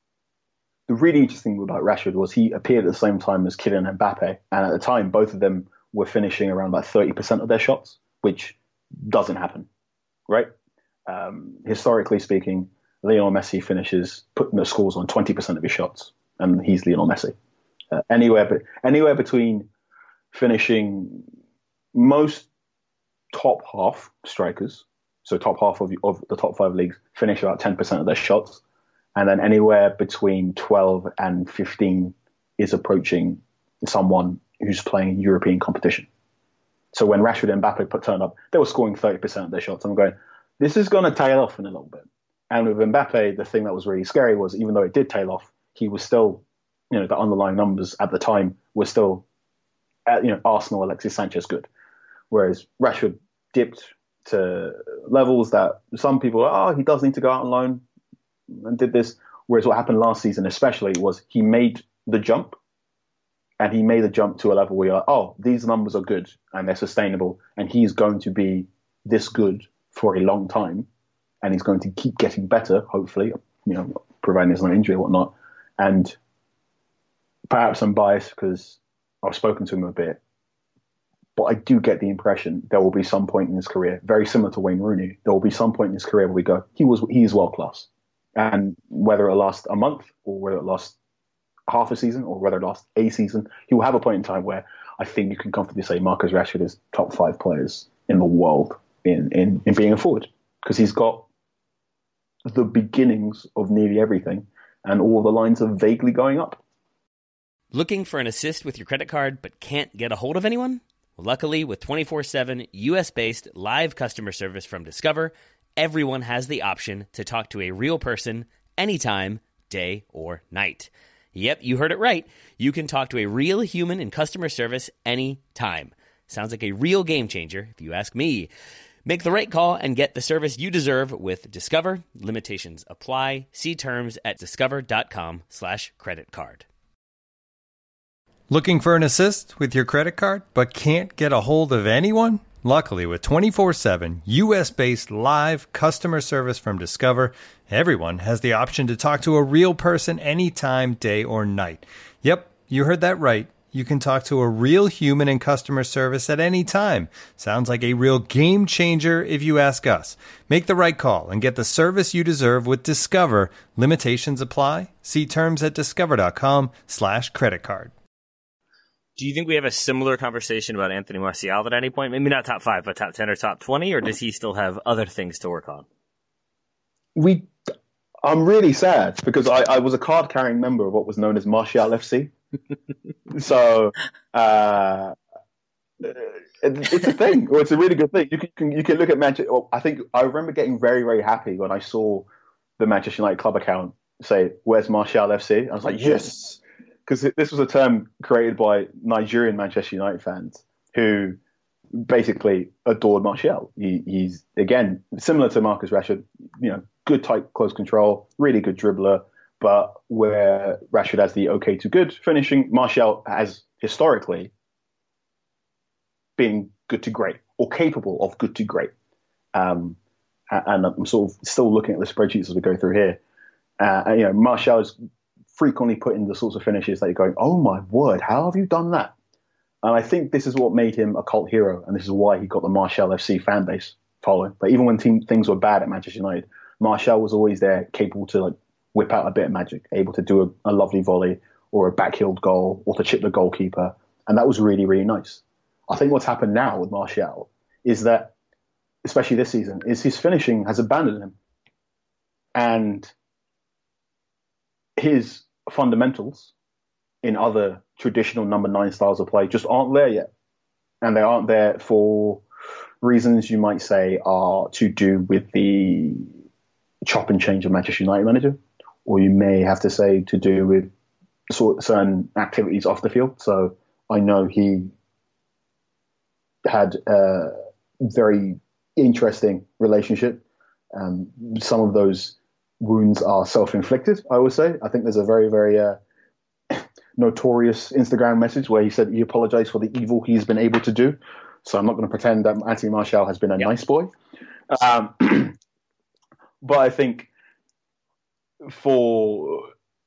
the really interesting thing about Rashford was he appeared at the same time as Kylian Mbappe, and at the time, both of them were finishing around about 30% of their shots, which doesn't happen, right? Historically speaking, Lionel Messi finishes putting the scores on 20% of his shots, and he's Lionel Messi. Anywhere between finishing, most top half strikers, so top half of the top 5 leagues, finish about 10% of their shots, and then anywhere between 12 and 15 is approaching someone who's playing European competition. So when Rashford and Mbappe turned up, they were scoring 30% of their shots. I'm going, this is going to tail off in a little bit. And with Mbappe, the thing that was really scary was, even though it did tail off, he was still, the underlying numbers at the time were still, Arsenal, Alexis Sanchez good. Whereas Rashford dipped to levels that some people are, he does need to go out on loan, and did this. Whereas what happened last season especially was he made the jump, and he made the jump to a level where you're like, these numbers are good and they're sustainable, and he's going to be this good for a long time, and he's going to keep getting better, hopefully, providing there's no injury or whatnot. And perhaps I'm biased because I've spoken to him a bit, but I do get the impression there will be some point in his career, very similar to Wayne Rooney, there will be some point in his career where we go, he is world class. And whether it lasts a month, or whether it lasts half a season, or whether it lasts a season, he will have a point in time where I think you can comfortably say Marcus Rashford is top 5 players in the world in being a forward, because he's got the beginnings of nearly everything, and all the lines are vaguely going up. Looking for an assist with your credit card but can't get a hold of anyone? Well, luckily, with 24/7 US-based live customer service from Discover, everyone has the option to talk to a real person anytime, day or night. Yep, you heard it right. You can talk to a real human in customer service anytime. Sounds like a real game changer, if you ask me. Make the right call and get the service you deserve with Discover. Limitations apply. See terms at discover.com/creditcard. Looking for an assist with your credit card but can't get a hold of anyone? Luckily, with 24/7 US-based live customer service from Discover, everyone has the option to talk to a real person anytime, day or night. Yep, you heard that right. You can talk to a real human in customer service at any time. Sounds like a real game changer if you ask us. Make the right call and get the service you deserve with Discover. Limitations apply. See terms at discover.com/creditcard. Do you think we have a similar conversation about Anthony Martial at any point? Maybe not top 5, but top 10 or top 20, or does he still have other things to work on? I'm really sad because I was a card-carrying member of what was known as Martial FC. So it's a thing, or it's a really good thing. You can look at Manchester. I think I remember getting very, very happy when I saw the Manchester United club account say, "Where's Martial FC?" I was like, yes. Because this was a term created by Nigerian Manchester United fans who basically adored Martial. He's, again, similar to Marcus Rashford, good tight close control, really good dribbler, but where Rashford has the okay to good finishing, Martial has historically been good to great, or capable of good to great. And I'm sort of still looking at the spreadsheets as we go through here. Martial is frequently put in the sorts of finishes that you're going, oh my word, how have you done that? And I think this is what made him a cult hero, and this is why he got the Martial FC fan base following. But even when things were bad at Manchester United, Martial was always there, capable to whip out a bit of magic, able to do a lovely volley or a backheeled goal or to chip the goalkeeper, and that was really, really nice. I think what's happened now with Martial is that, especially this season, is his finishing has abandoned him, and his fundamentals in other traditional number 9 styles of play just aren't there yet. And they aren't there for reasons you might say are to do with the chop and change of Manchester United manager, or you may have to say to do with certain activities off the field. So I know he had a very interesting relationship. Some of those wounds are self-inflicted, I would say. I think there's a very, very notorious Instagram message where he said he apologized for the evil he's been able to do. So I'm not going to pretend that Anthony Martial has been a nice boy. But I think so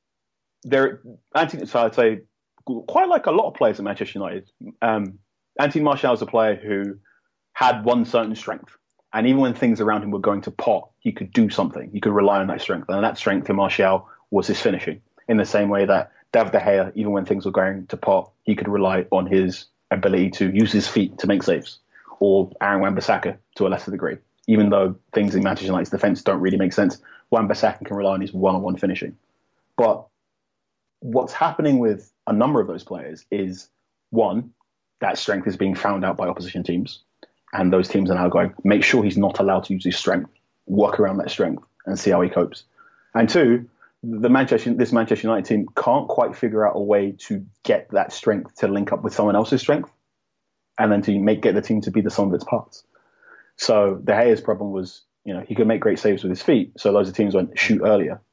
I'd say quite like a lot of players at Manchester United, Anthony Martial is a player who had one certain strength. And even when things around him were going to pot, he could do something. He could rely on that strength. And that strength in Martial was his finishing. In the same way that David De Gea, even when things were going to pot, he could rely on his ability to use his feet to make saves. Or Aaron Wan-Bissaka to a lesser degree. Even though things in Manchester United's defence don't really make sense, Wan-Bissaka can rely on his one-on-one finishing. But what's happening with a number of those players is, one, that strength is being found out by opposition teams. And those teams are now going, make sure he's not allowed to use his strength, work around that strength and see how he copes. And two, this Manchester United team can't quite figure out a way to get that strength to link up with someone else's strength and then to get the team to be the sum of its parts. So De Gea's problem was, he could make great saves with his feet. So loads of teams went shoot earlier.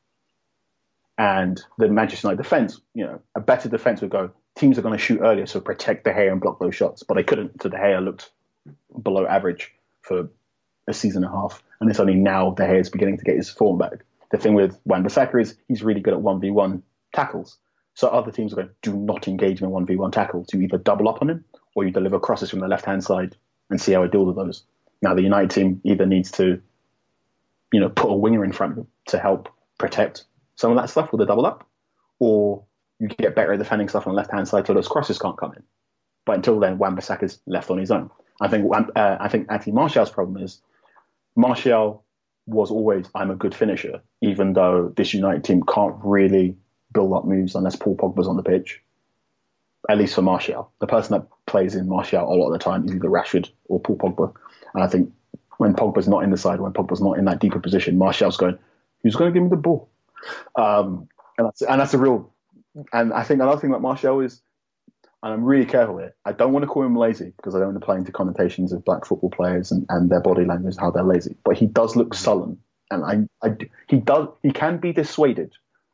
And the Manchester United defence, a better defence would go, teams are going to shoot earlier, so protect De Gea and block those shots. But they couldn't. So De Gea looked below average for a season and a half. And it's only now De Gea is beginning to get his form back. The thing with Wan-Bissaka is he's really good at 1v1 tackles. So other teams are going, do not engage in a 1v1 tackle. To either double up on him or you deliver crosses from the left-hand side and see how he deals with those. Now the United team either needs to, put a winger in front of him to help protect some of that stuff with a double up, or you get better at defending stuff on the left-hand side so those crosses can't come in. But until then, Wan-Bissaka's left on his own. I think Anthony Martial's problem is Martial was always, I'm a good finisher, even though this United team can't really build up moves unless Paul Pogba's on the pitch, at least for Martial. The person that plays in Martial a lot of the time is either Rashford or Paul Pogba. And I think when Pogba's not in the side, when Pogba's not in that deeper position, Martial's going, who's going to give me the ball? And that's a real... And I think another thing that Martial is, and I'm really careful here, I don't want to call him lazy because I don't want to play into connotations of black football players and their body language, how they're lazy. But he does look sullen, and he can be dissuaded.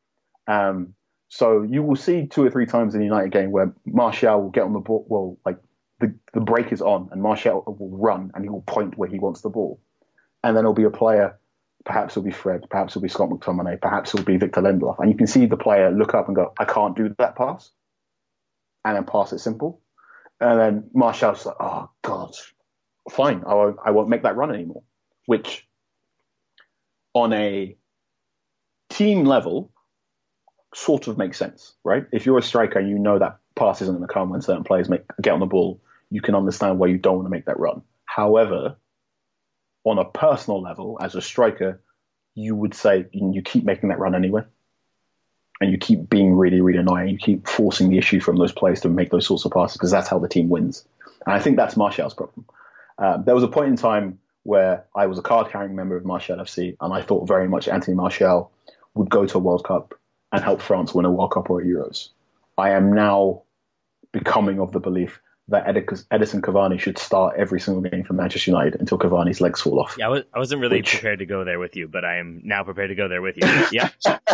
So you will see 2 or 3 times in the United game where Martial will get on the ball, well, like the break is on, and Martial will run and he will point where he wants the ball. And then there'll be a player, perhaps it'll be Fred, perhaps it'll be Scott McTominay, perhaps it'll be Victor Lindelof. And you can see the player look up and go, I can't do that pass. And then pass it simple. And then Martial's like, oh, God, fine, I won't make that run anymore. Which, on a team level, sort of makes sense, right? If you're a striker and you know that pass isn't going to come when certain players get on the ball, you can understand why you don't want to make that run. However, on a personal level, as a striker, you would say you keep making that run anyway. And you keep being really, really annoying. You keep forcing the issue from those players to make those sorts of passes because that's how the team wins. And I think that's Martial's problem. There was a point in time where I was a card-carrying member of Martial FC, and I thought very much Anthony Martial would go to a World Cup and help France win a World Cup or a Euros. I am now becoming of the belief that Edison Cavani should start every single game for Manchester United until Cavani's legs fall off. Yeah, I wasn't really prepared to go there with you, but I am now prepared to go there with you. Yeah.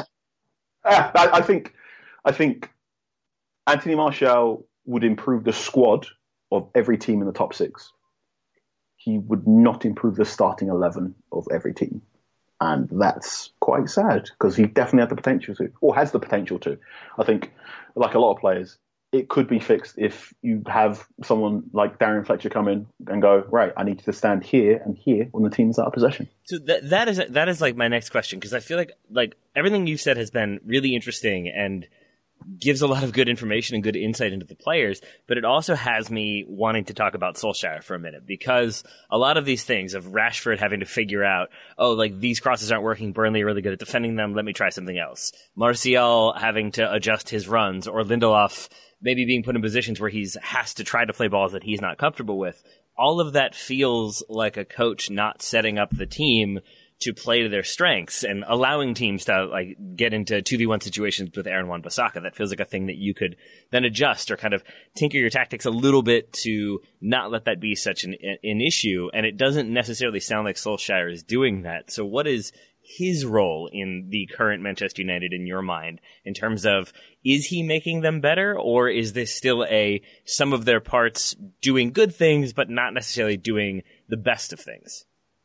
I think Anthony Martial would improve the squad of every team in the top 6. He would not improve the starting 11 of every team. And that's quite sad because he definitely had the potential to, or has the potential to. I think, like a lot of players, it could be fixed if you have someone like Darren Fletcher come in and go, right, I need to stand here and here when the team's out of possession. So that is like my next question, because I feel like everything you said has been really interesting, and gives a lot of good information and good insight into the players, but it also has me wanting to talk about Solskjaer for a minute, because a lot of these things of Rashford having to figure out, oh, like these crosses aren't working, Burnley are really good at defending them, let me try something else. Martial having to adjust his runs, or Lindelof maybe being put in positions where he has to try to play balls that he's not comfortable with. All of that feels like a coach not setting up the team to play to their strengths and allowing teams to like get into 2v1 situations with Aaron Wan-Bissaka. That feels like a thing that you could then adjust or kind of tinker your tactics a little bit to not let that be such an issue. And it doesn't necessarily sound like Solskjaer is doing that. So what is his role in the current Manchester United in your mind in terms of, is he making them better, or is this still some of their parts doing good things but not necessarily doing the best of things?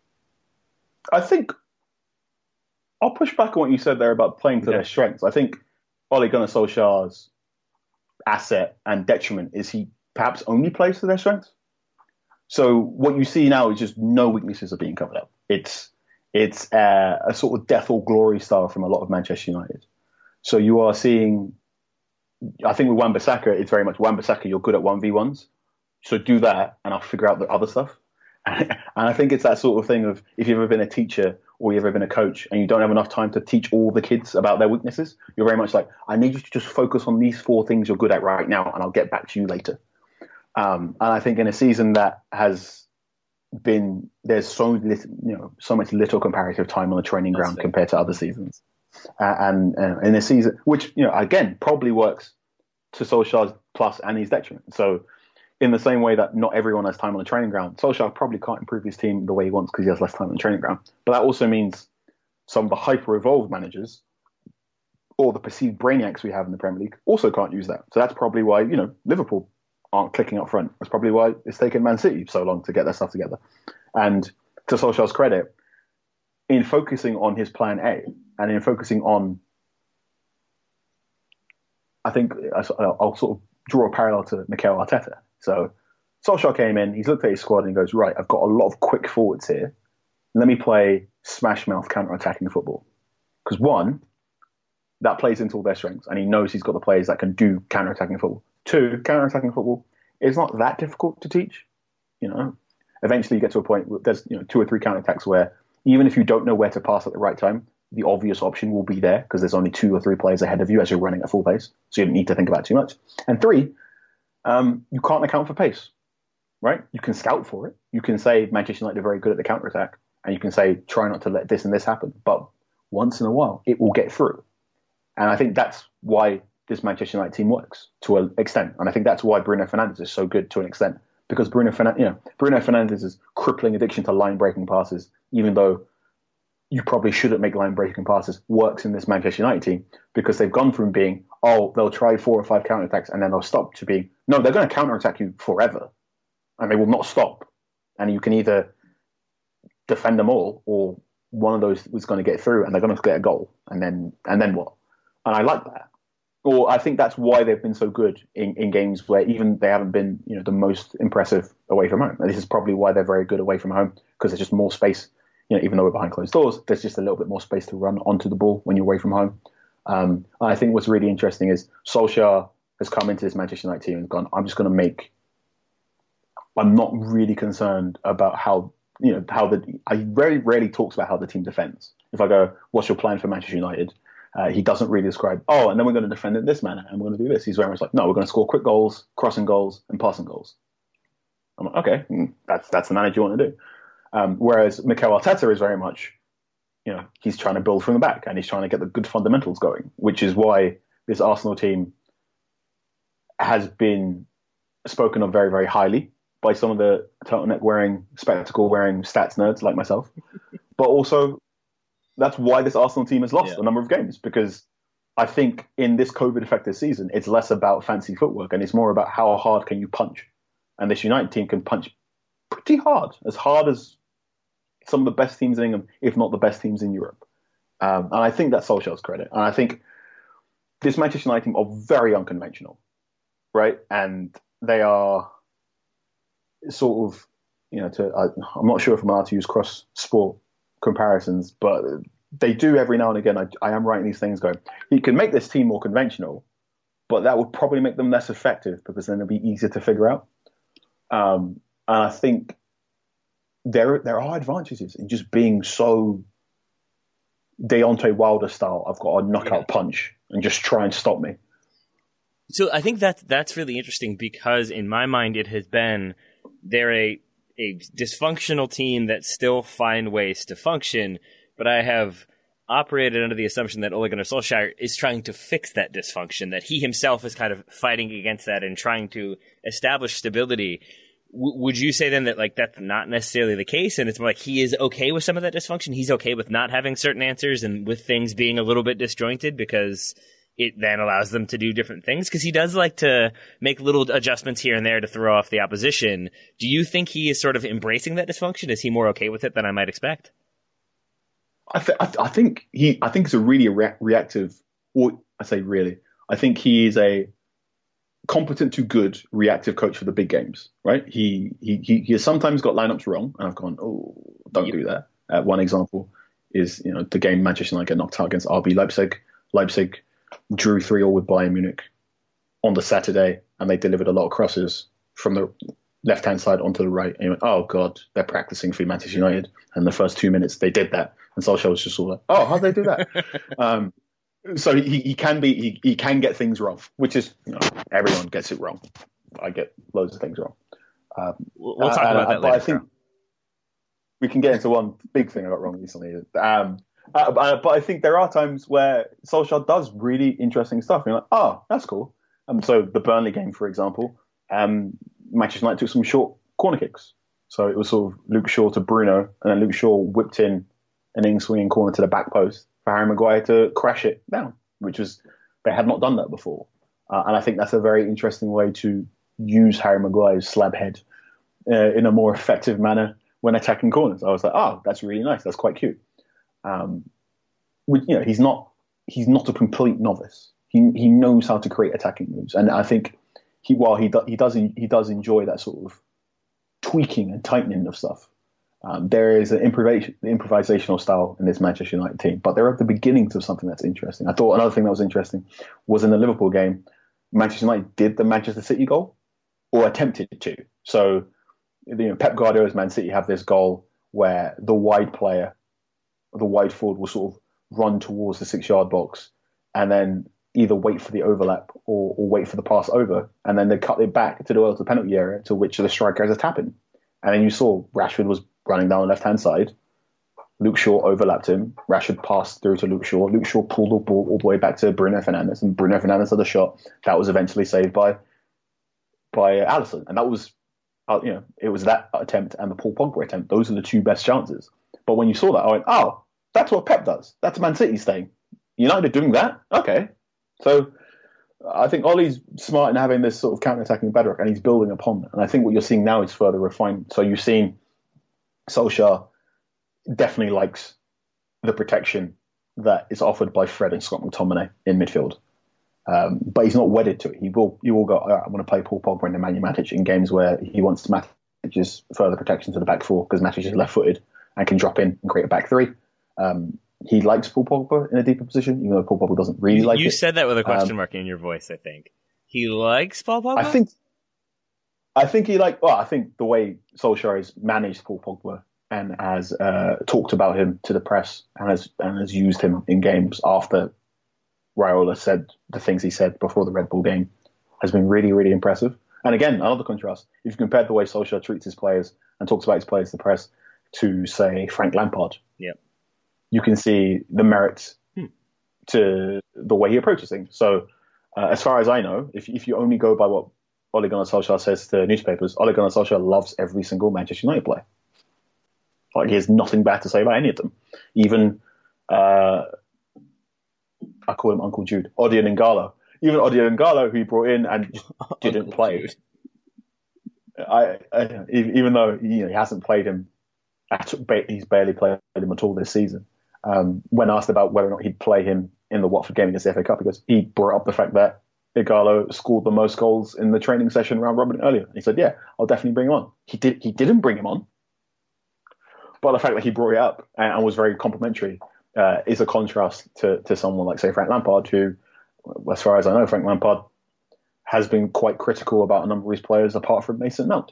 I think I'll push back on what you said there about playing to their strengths. I think Ole Gunnar Solskjaer's asset and detriment is he perhaps only plays to their strengths. So what you see now is just no weaknesses are being covered up. It's a sort of death or glory style from a lot of Manchester United. So you are seeing, I think with Wan-Bissaka, it's very much Wan-Bissaka, you're good at 1v1s. So do that and I'll figure out the other stuff. And I think it's that sort of thing of, if you've ever been a teacher or you've ever been a coach and you don't have enough time to teach all the kids about their weaknesses, you're very much like, I need you to just focus on these 4 things you're good at right now and I'll get back to you later. And I think in a season that has been, there's so much little comparative time on the training ground compared to other seasons. And in a season, which, again, probably works to Solskjaer's plus and his detriment. So in the same way that not everyone has time on the training ground, Solskjaer probably can't improve his team the way he wants because he has less time on the training ground. But that also means some of the hyper-evolved managers or the perceived brainiacs we have in the Premier League also can't use that. So that's probably why, Liverpool aren't clicking up front. That's probably why it's taken Man City so long to get their stuff together. And to Solskjaer's credit, in focusing on his plan A and in focusing on, I think I'll sort of draw a parallel to Mikel Arteta. So Solskjaer came in, he's looked at his squad and he goes, right, I've got a lot of quick forwards here. Let me play smash mouth counter-attacking football. Because one, that plays into all their strengths and he knows he's got the players that can do counter-attacking football. 2, counter-attacking football is not that difficult to teach. Eventually you get to a point where there's 2 or 3 counter-attacks where even if you don't know where to pass at the right time, the obvious option will be there because there's only 2 or 3 players ahead of you as you're running at full pace. So you don't need to think about it too much. And 3, you can't account for pace, right? You can scout for it. You can say Manchester United are very good at the counter-attack and you can say, try not to let this and this happen. But once in a while, it will get through. And I think that's why this Manchester United team works to an extent. And I think that's why Bruno Fernandes is so good to an extent. Because Bruno Fernandes' crippling addiction to line-breaking passes, even though you probably shouldn't make line-breaking passes, works in this Manchester United team because they've gone from being, they'll try 4 or 5 counterattacks and then they'll stop, to being, no, they're going to counterattack you forever and they will not stop. And you can either defend them all or one of those is going to get through and they're going to get a goal. And then what? And I like that. Or I think that's why they've been so good in games where even they haven't been, the most impressive away from home. And this is probably why they're very good away from home, because there's just more space. Even though we're behind closed doors, there's just a little bit more space to run onto the ball when you're away from home. I think what's really interesting is Solskjaer has come into this Manchester United team and gone, I'm not really concerned about I very rarely talks about how the team defends. If I go, what's your plan for Manchester United? He doesn't really describe, and then we're going to defend in this manner and we're going to do this. He's very much like, no, we're going to score quick goals, crossing goals and passing goals. I'm like, okay, that's the manager you want to do. Whereas Mikel Arteta is very much, he's trying to build from the back and he's trying to get the good fundamentals going, which is why this Arsenal team has been spoken of very, very highly by some of the turtleneck wearing, spectacle wearing stats nerds like myself. But also that's why this Arsenal team has lost a number of games, because I think in this COVID affected season, it's less about fancy footwork and it's more about how hard can you punch. And this United team can punch pretty hard as some of the best teams in England, if not the best teams in Europe. And I think that's Solskjaer's credit. And I think this Manchester United team are very unconventional, right? And they are sort of, I'm not sure if I'm allowed to use cross-sport comparisons, but they do every now and again. I am writing these things going, he can make this team more conventional, but that would probably make them less effective because then it'll be easier to figure out. And I think there are advantages in just being so Deontay Wilder style. I've got a knockout punch and just try and stop me. So I think that's really interesting because in my mind it has been they're a dysfunctional team that still find ways to function, but I have operated under the assumption that Ole Gunnar Solskjaer is trying to fix that dysfunction, that he himself is kind of fighting against that and trying to establish stability. Would you say then that like that's not necessarily the case, and it's more like he is okay with some of that dysfunction? He's okay with not having certain answers and with things being a little bit disjointed because it then allows them to do different things? Because he does like to make little adjustments here and there to throw off the opposition. Do you think he is sort of embracing that dysfunction? Is he more okay with it than I might expect? I think it's a really reactive, or I say really, I think he is a competent to good reactive coach for the big games, right? He has sometimes got lineups wrong, and I've gone, don't do that. One example is the game Manchester United get knocked out against RB Leipzig. Leipzig drew 3-3 with Bayern Munich on the Saturday, and they delivered a lot of crosses from the left-hand side onto the right. And you went, oh, God, they're practicing for Manchester United. And the first 2 minutes, they did that. And Solskjaer was just all like, oh, how'd they do that? So he can get things wrong, which is, everyone gets it wrong. I get loads of things wrong. We'll talk about that later. But I think we can get into one big thing I got wrong recently. But I think there are times where Solskjaer does really interesting stuff. And you're like, oh, that's cool. So the Burnley game, for example, Manchester United took some short corner kicks. So it was sort of Luke Shaw to Bruno, and then Luke Shaw whipped in an in-swinging corner to the back post for Harry Maguire to crash it down, which was, they had not done that before. And I think that's a very interesting way to use Harry Maguire's slab head in a more effective manner when attacking corners. I was like, oh, that's really nice. That's quite cute. He's not a complete novice. He knows how to create attacking moves, and I think he does enjoy that sort of tweaking and tightening of stuff. There is an improvisational style in this Manchester United team, but they're at the beginnings of something that's interesting. I thought another thing that was interesting was in the Liverpool game, Manchester United did the Manchester City goal, or attempted to. So, Pep Guardiola's Man City have this goal where the wide forward will sort of run towards the 6-yard box and then either wait for the overlap or wait for the pass over, and then they cut it back to the penalty area to which the striker has a tap in. And then you saw Rashford was running down the left-hand side. Luke Shaw overlapped him. Rashford passed through to Luke Shaw. Luke Shaw pulled the ball all the way back to Bruno Fernandes, and Bruno Fernandes had a shot that was eventually saved by Alisson. And that was, it was that attempt and the Paul Pogba attempt. Those are the two best chances. But when you saw that, I went, oh, that's what Pep does. That's Man City's thing. United doing that? Okay. So I think Ollie's smart in having this sort of counter-attacking bedrock, and he's building upon that. And I think what you're seeing now is further refinement. So you've seen Solskjaer definitely likes the protection that is offered by Fred and Scott McTominay in midfield. But he's not wedded to it. He will go, all right, I want to play Paul Pogba and Nemanja Matic in games where he wants to Matic's further protection to the back four, because Matic is left-footed and can drop in and create a back three. He likes Paul Pogba in a deeper position, even though Paul Pogba doesn't really like it. You said that with a question mark in your voice, I think. He likes Paul Pogba? I think the way Solskjaer has managed Paul Pogba and has talked about him to the press and has used him in games after Raiola said the things he said before the Red Bull game has been really, really impressive. And again, another contrast. If you compare the way Solskjaer treats his players and talks about his players to the press to, say, Frank Lampard, you can see the merits to the way he approaches things. So as far as I know, if you only go by what Ole Gunnar Solskjaer says to newspapers, Ole Gunnar Solskjaer loves every single Manchester United player. Like, he has nothing bad to say about any of them. Even, I call him Uncle Jude, Odion Ighalo. Even Odion Ighalo, who he brought in and just didn't play. Even though he hasn't played him, he's barely played him at all this season. When asked about whether or not he'd play him in the Watford game against the FA Cup, he brought up the fact that Ighalo scored the most goals in the training session round robin earlier. And he said, yeah, I'll definitely bring him on. He didn't bring him on. But the fact that he brought it up and was very complimentary is a contrast to someone like, say, Frank Lampard, who, as far as I know, Frank Lampard has been quite critical about a number of his players, apart from Mason Mount,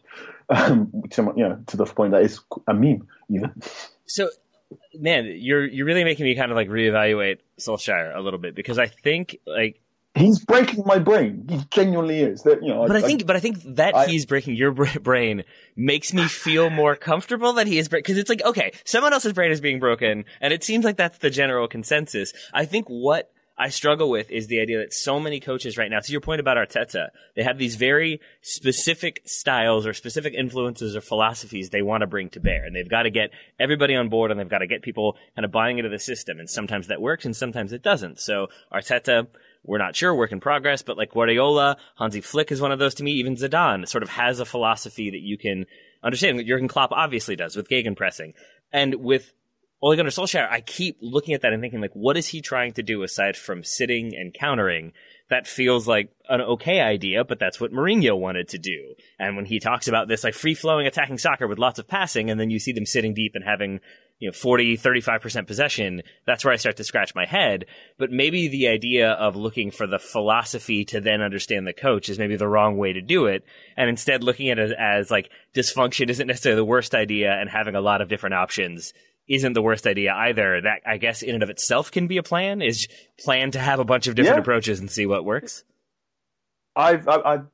to the point that it's a meme even. So, man, you're really making me kind of like reevaluate Solskjaer a little bit, because I think like he's breaking my brain. He genuinely is. That I think that he's breaking your brain makes me feel more comfortable that he is because it's like, okay, someone else's brain is being broken, and it seems like that's the general consensus. I think what I struggle with is the idea that so many coaches right now, to your point about Arteta, they have these very specific styles or specific influences or philosophies they want to bring to bear. And they've got to get everybody on board, and they've got to get people kind of buying into the system. And sometimes that works and sometimes it doesn't. So Arteta, we're not sure, work in progress, but like Guardiola, Hansi Flick is one of those to me. Even Zidane sort of has a philosophy that you can understand. Jurgen Klopp obviously does with gegenpressing. And with Ole Gunnar Solskjaer, I keep looking at that and thinking, like, what is he trying to do aside from sitting and countering? That feels like an okay idea, but that's what Mourinho wanted to do. And when he talks about this, like, free-flowing attacking soccer with lots of passing, and then you see them sitting deep and having, 40, 35% possession, that's where I start to scratch my head. But maybe the idea of looking for the philosophy to then understand the coach is maybe the wrong way to do it. And instead looking at it as like, dysfunction isn't necessarily the worst idea, and having a lot of different options isn't the worst idea either. That, I guess, in and of itself can be a plan, is plan to have a bunch of different approaches and see what works. I've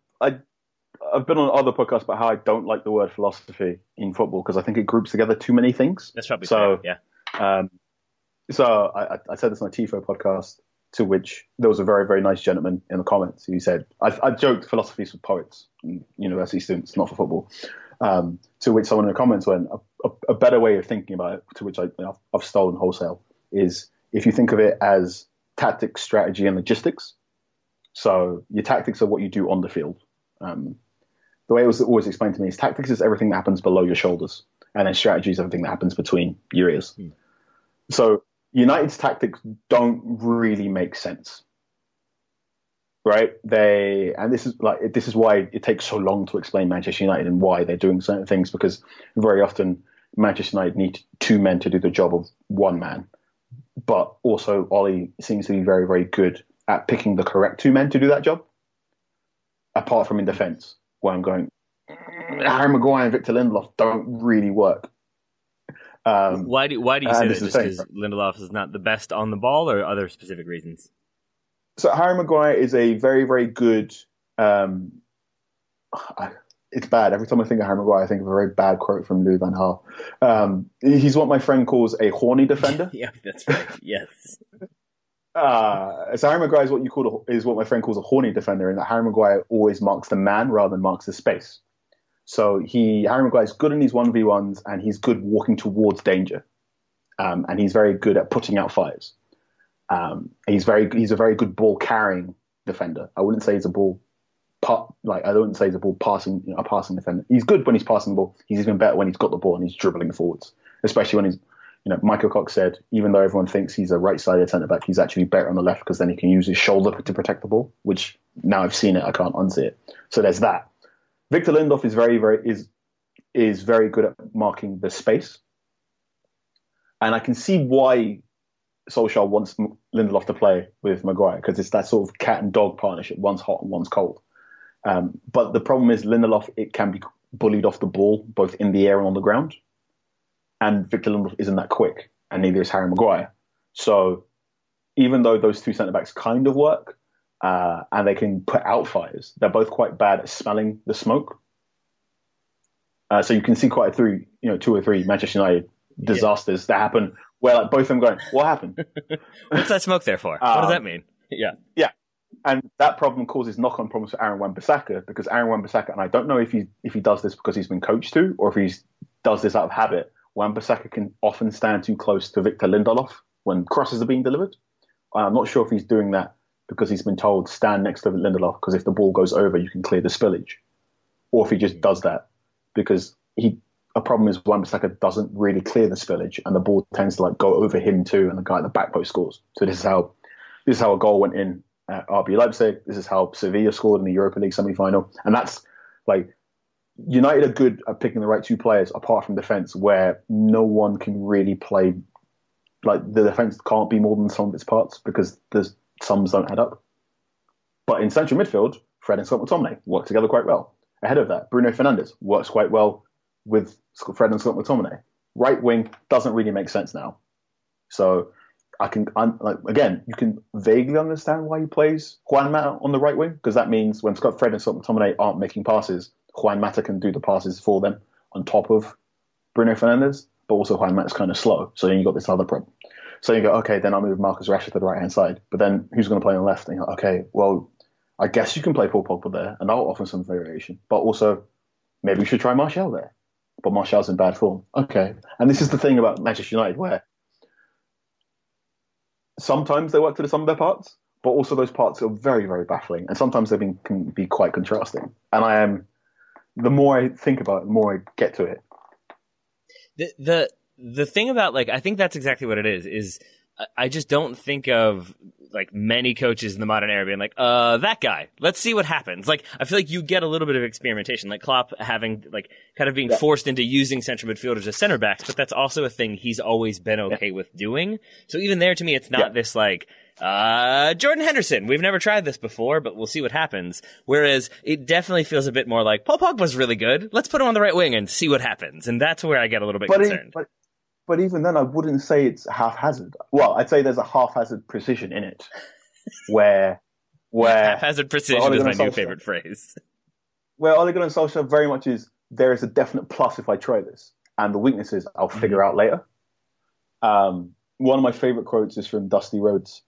been on other podcasts about how I don't like the word philosophy in football, because I think it groups together too many things. That's probably fair, yeah. So I said this on a TIFO podcast, to which there was a very, very nice gentleman in the comments who said, I joked philosophy is for poets and university students, not for football. To which someone in the comments went, a better way of thinking about it, to which I've stolen wholesale, is if you think of it as tactics, strategy, and logistics. So your tactics are what you do on the field. The way it was always explained to me is tactics is everything that happens below your shoulders, and then strategy is everything that happens between your ears. So United's tactics don't really make sense, right? This is why it takes so long to explain Manchester United and why they're doing certain things, because very often Manchester United need two men to do the job of one man. But also Ollie seems to be very, very good at picking the correct two men to do that job, apart from in defence, where I'm going, Harry Maguire and Victor Lindelof don't really work. Why do you say that? Just because Lindelof is not the best on the ball, or other specific reasons? So Harry Maguire is a very, very good... it's bad. Every time I think of Harry Maguire, I think of a very bad quote from Louis van Gaal. He's what my friend calls a horny defender. Yeah, that's right. Yes. So Harry Maguire is what my friend calls a horny defender, in that Harry Maguire always marks the man rather than marks the space. So Harry Maguire is good in his 1v1s, and he's good walking towards danger. And he's very good at putting out fires. He's a very good ball carrying defender. I wouldn't say he's a ball passing defender. He's good when he's passing the ball. He's even better when he's got the ball and he's dribbling forwards, especially when he's, Michael Cox said, even though everyone thinks he's a right-sided centre-back, he's actually better on the left, because then he can use his shoulder to protect the ball, which now I've seen it, I can't unsee it. So there's that. Victor Lindelof is very good at marking the space. And I can see why Solskjaer wants Lindelof to play with Maguire, because it's that sort of cat and dog partnership. One's hot and one's cold. But the problem is Lindelof, it can be bullied off the ball, both in the air and on the ground. And Victor Lindelof isn't that quick, and neither is Harry Maguire. So even though those two centre-backs kind of work, and they can put out fires, they're both quite bad at smelling the smoke. So you can see quite two or three Manchester United disasters that happen where like both of them going, what happened? What's that smoke there for? What does that mean? Yeah. Yeah. And that problem causes knock-on problems for Aaron Wan-Bissaka, because Aaron Wan-Bissaka, and I don't know if he does this because he's been coached to, or if he does this out of habit, Wan-Bissaka can often stand too close to Victor Lindelof when crosses are being delivered. I'm not sure if he's doing that because he's been told stand next to Lindelof, because if the ball goes over, you can clear the spillage, or if he just does that because a problem is Wan-Bissaka doesn't really clear the spillage, and the ball tends to go over him too, and the guy at the back post scores. So this is how a goal went in at RB Leipzig. This is how Sevilla scored in the Europa League semi-final. And that's United are good at picking the right two players apart from defence, where no one can really play. The defence can't be more than some of its parts, because the sums don't add up. But in central midfield, Fred and Scott McTominay work together quite well. Ahead of that, Bruno Fernandes works quite well with Fred and Scott McTominay. Right wing doesn't really make sense now. So again, you can vaguely understand why he plays Juan Mata on the right wing, because that means when Fred and Scott McTominay aren't making passes, Juan Mata can do the passes for them on top of Bruno Fernandes, but also Juan Mata's kind of slow. So then you got this other problem. So you go, okay, then I'll move Marcus Rashford to the right-hand side. But then who's going to play on the left? And you're like, okay, well, I guess you can play Paul Pogba there, and that'll offer some variation. But also, maybe we should try Martial there. But Martial's in bad form. Okay. And this is the thing about Manchester United, where sometimes they work to the sum of their parts, but also those parts are very, very baffling. And sometimes they can be quite contrasting. And the more I think about it, the more I get to it. The thing about, like, I think that's exactly what it is I just don't think of, like, many coaches in the modern era being like, that guy, let's see what happens. Like, I feel like you get a little bit of experimentation, like Klopp having, like, kind of being forced into using central midfielders as center backs, but that's also a thing he's always been okay with doing. So even there, to me, it's not this, like, Jordan Henderson, we've never tried this before, but we'll see what happens. Whereas it definitely feels a bit more like, Paul Pogba's really good, let's put him on the right wing and see what happens. And that's where I get a little bit concerned. But even then, I wouldn't say it's haphazard. Well, I'd say there's a haphazard precision in it, where haphazard precision is my new favorite phrase. Where Ole Gunnar Solskjaer very much is, there is a definite plus if I try this, and the weaknesses I'll figure out later. One of my favorite quotes is from Dusty Rhodes,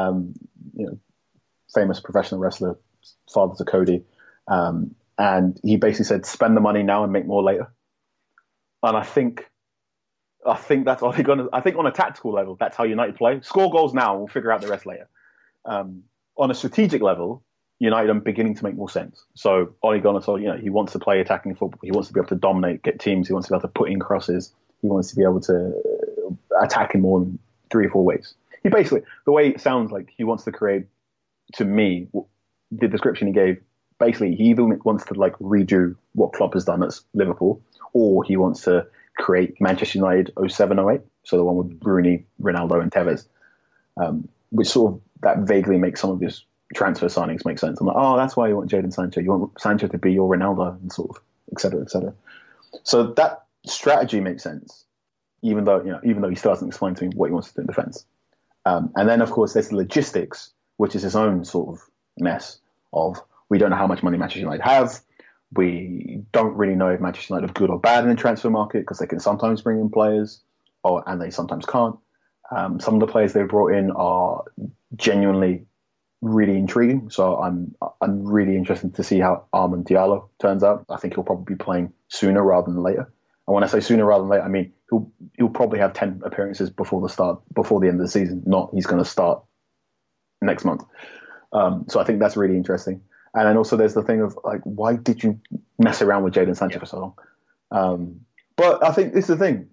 famous professional wrestler, father to Cody, and he basically said, "Spend the money now and make more later." And I think that's Ole Gunnar. I think on a tactical level, that's how United play. Score goals now, we'll figure out the rest later. On a strategic level, United are beginning to make more sense. So Ole Gunnar, he wants to play attacking football. He wants to be able to dominate, get teams. He wants to be able to put in crosses. He wants to be able to attack in more than 3 or 4 ways. He basically, the way it sounds like, he wants to create, to me, the description he gave, basically he either wants to like redo what Klopp has done at Liverpool, or he wants to create Manchester United 07-08, so the one with Rooney, Ronaldo and Tevez, which sort of, that vaguely makes some of his transfer signings make sense. I'm like, oh, that's why you want Jadon Sancho. You want Sancho to be your Ronaldo, and sort of, et cetera, et cetera. So that strategy makes sense, even though he still hasn't explained to me what he wants to do in defence. And then, of course, there's the logistics, which is his own sort of mess of, we don't know how much money Manchester United have. We don't really know if Manchester United are good or bad in the transfer market, because they can sometimes bring in players, and they sometimes can't. Some of the players they've brought in are genuinely really intriguing. So I'm really interested to see how Armand Diallo turns out. I think he'll probably be playing sooner rather than later. And when I say sooner rather than later, I mean he'll probably have 10 appearances before the end of the season. Not he's going to start next month. So I think that's really interesting. And then also there's the thing of, like, why did you mess around with Jadon Sancho for so long? But I think this is the thing.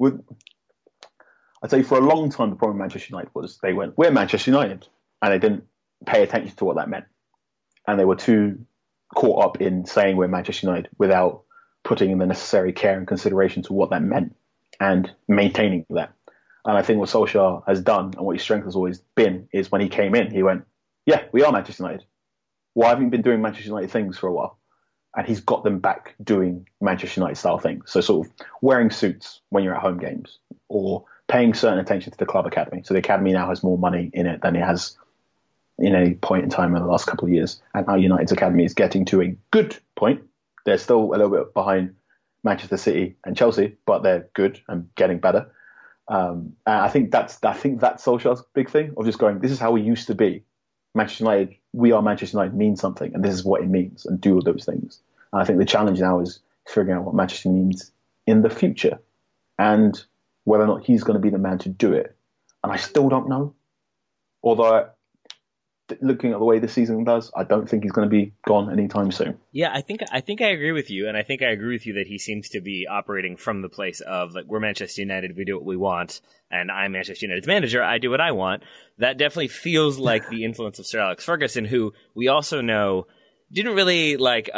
I'd say for a long time, the problem with Manchester United was they went, we're Manchester United. And they didn't pay attention to what that meant. And they were too caught up in saying we're Manchester United without putting in the necessary care and consideration to what that meant and maintaining that. And I think what Solskjaer has done, and what his strength has always been, is when he came in, he went, yeah, we are Manchester United. Well, I haven't been doing Manchester United things for a while. And he's got them back doing Manchester United style things. So sort of wearing suits when you're at home games, or paying certain attention to the club academy. So the academy now has more money in it than it has in any point in time in the last couple of years. And now United's academy is getting to a good point. They're still a little bit behind Manchester City and Chelsea, but they're good and getting better. And I think that's Solskjaer's big thing of just going, this is how we used to be. Manchester United, we are Manchester United, means something, and this is what it means, and do all those things. And I think the challenge now is figuring out what Manchester means in the future, and whether or not he's going to be the man to do it. And I still don't know. Although, looking at the way the season does, I don't think he's going to be gone anytime soon. Yeah, I think I agree with you, and I think I agree with you that he seems to be operating from the place of, like, we're Manchester United, we do what we want, and I'm Manchester United's manager, I do what I want. That definitely feels like the influence of Sir Alex Ferguson, who we also know didn't really like.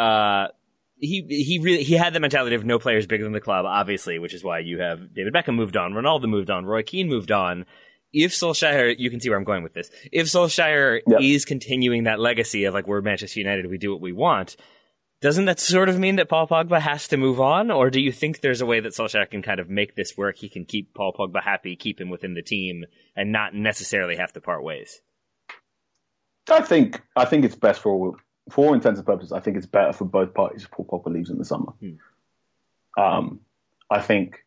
He had the mentality of no players bigger than the club, obviously, which is why you have David Beckham moved on, Ronaldo moved on, Roy Keane moved on. if Solskjaer, you can see where I'm going with this. If Solskjaer is continuing that legacy of like, we're Manchester United, we do what we want, doesn't that sort of mean that Paul Pogba has to move on? Or do you think there's a way that Solskjaer can kind of make this work? He can keep Paul Pogba happy, keep him within the team, and not necessarily have to part ways? I think it's best for all intents and purposes. I think it's better for both parties if Paul Pogba leaves in the summer. I think,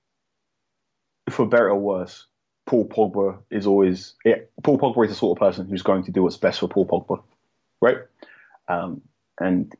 for better or worse, Paul Pogba is the sort of person who's going to do what's best for Paul Pogba, right? And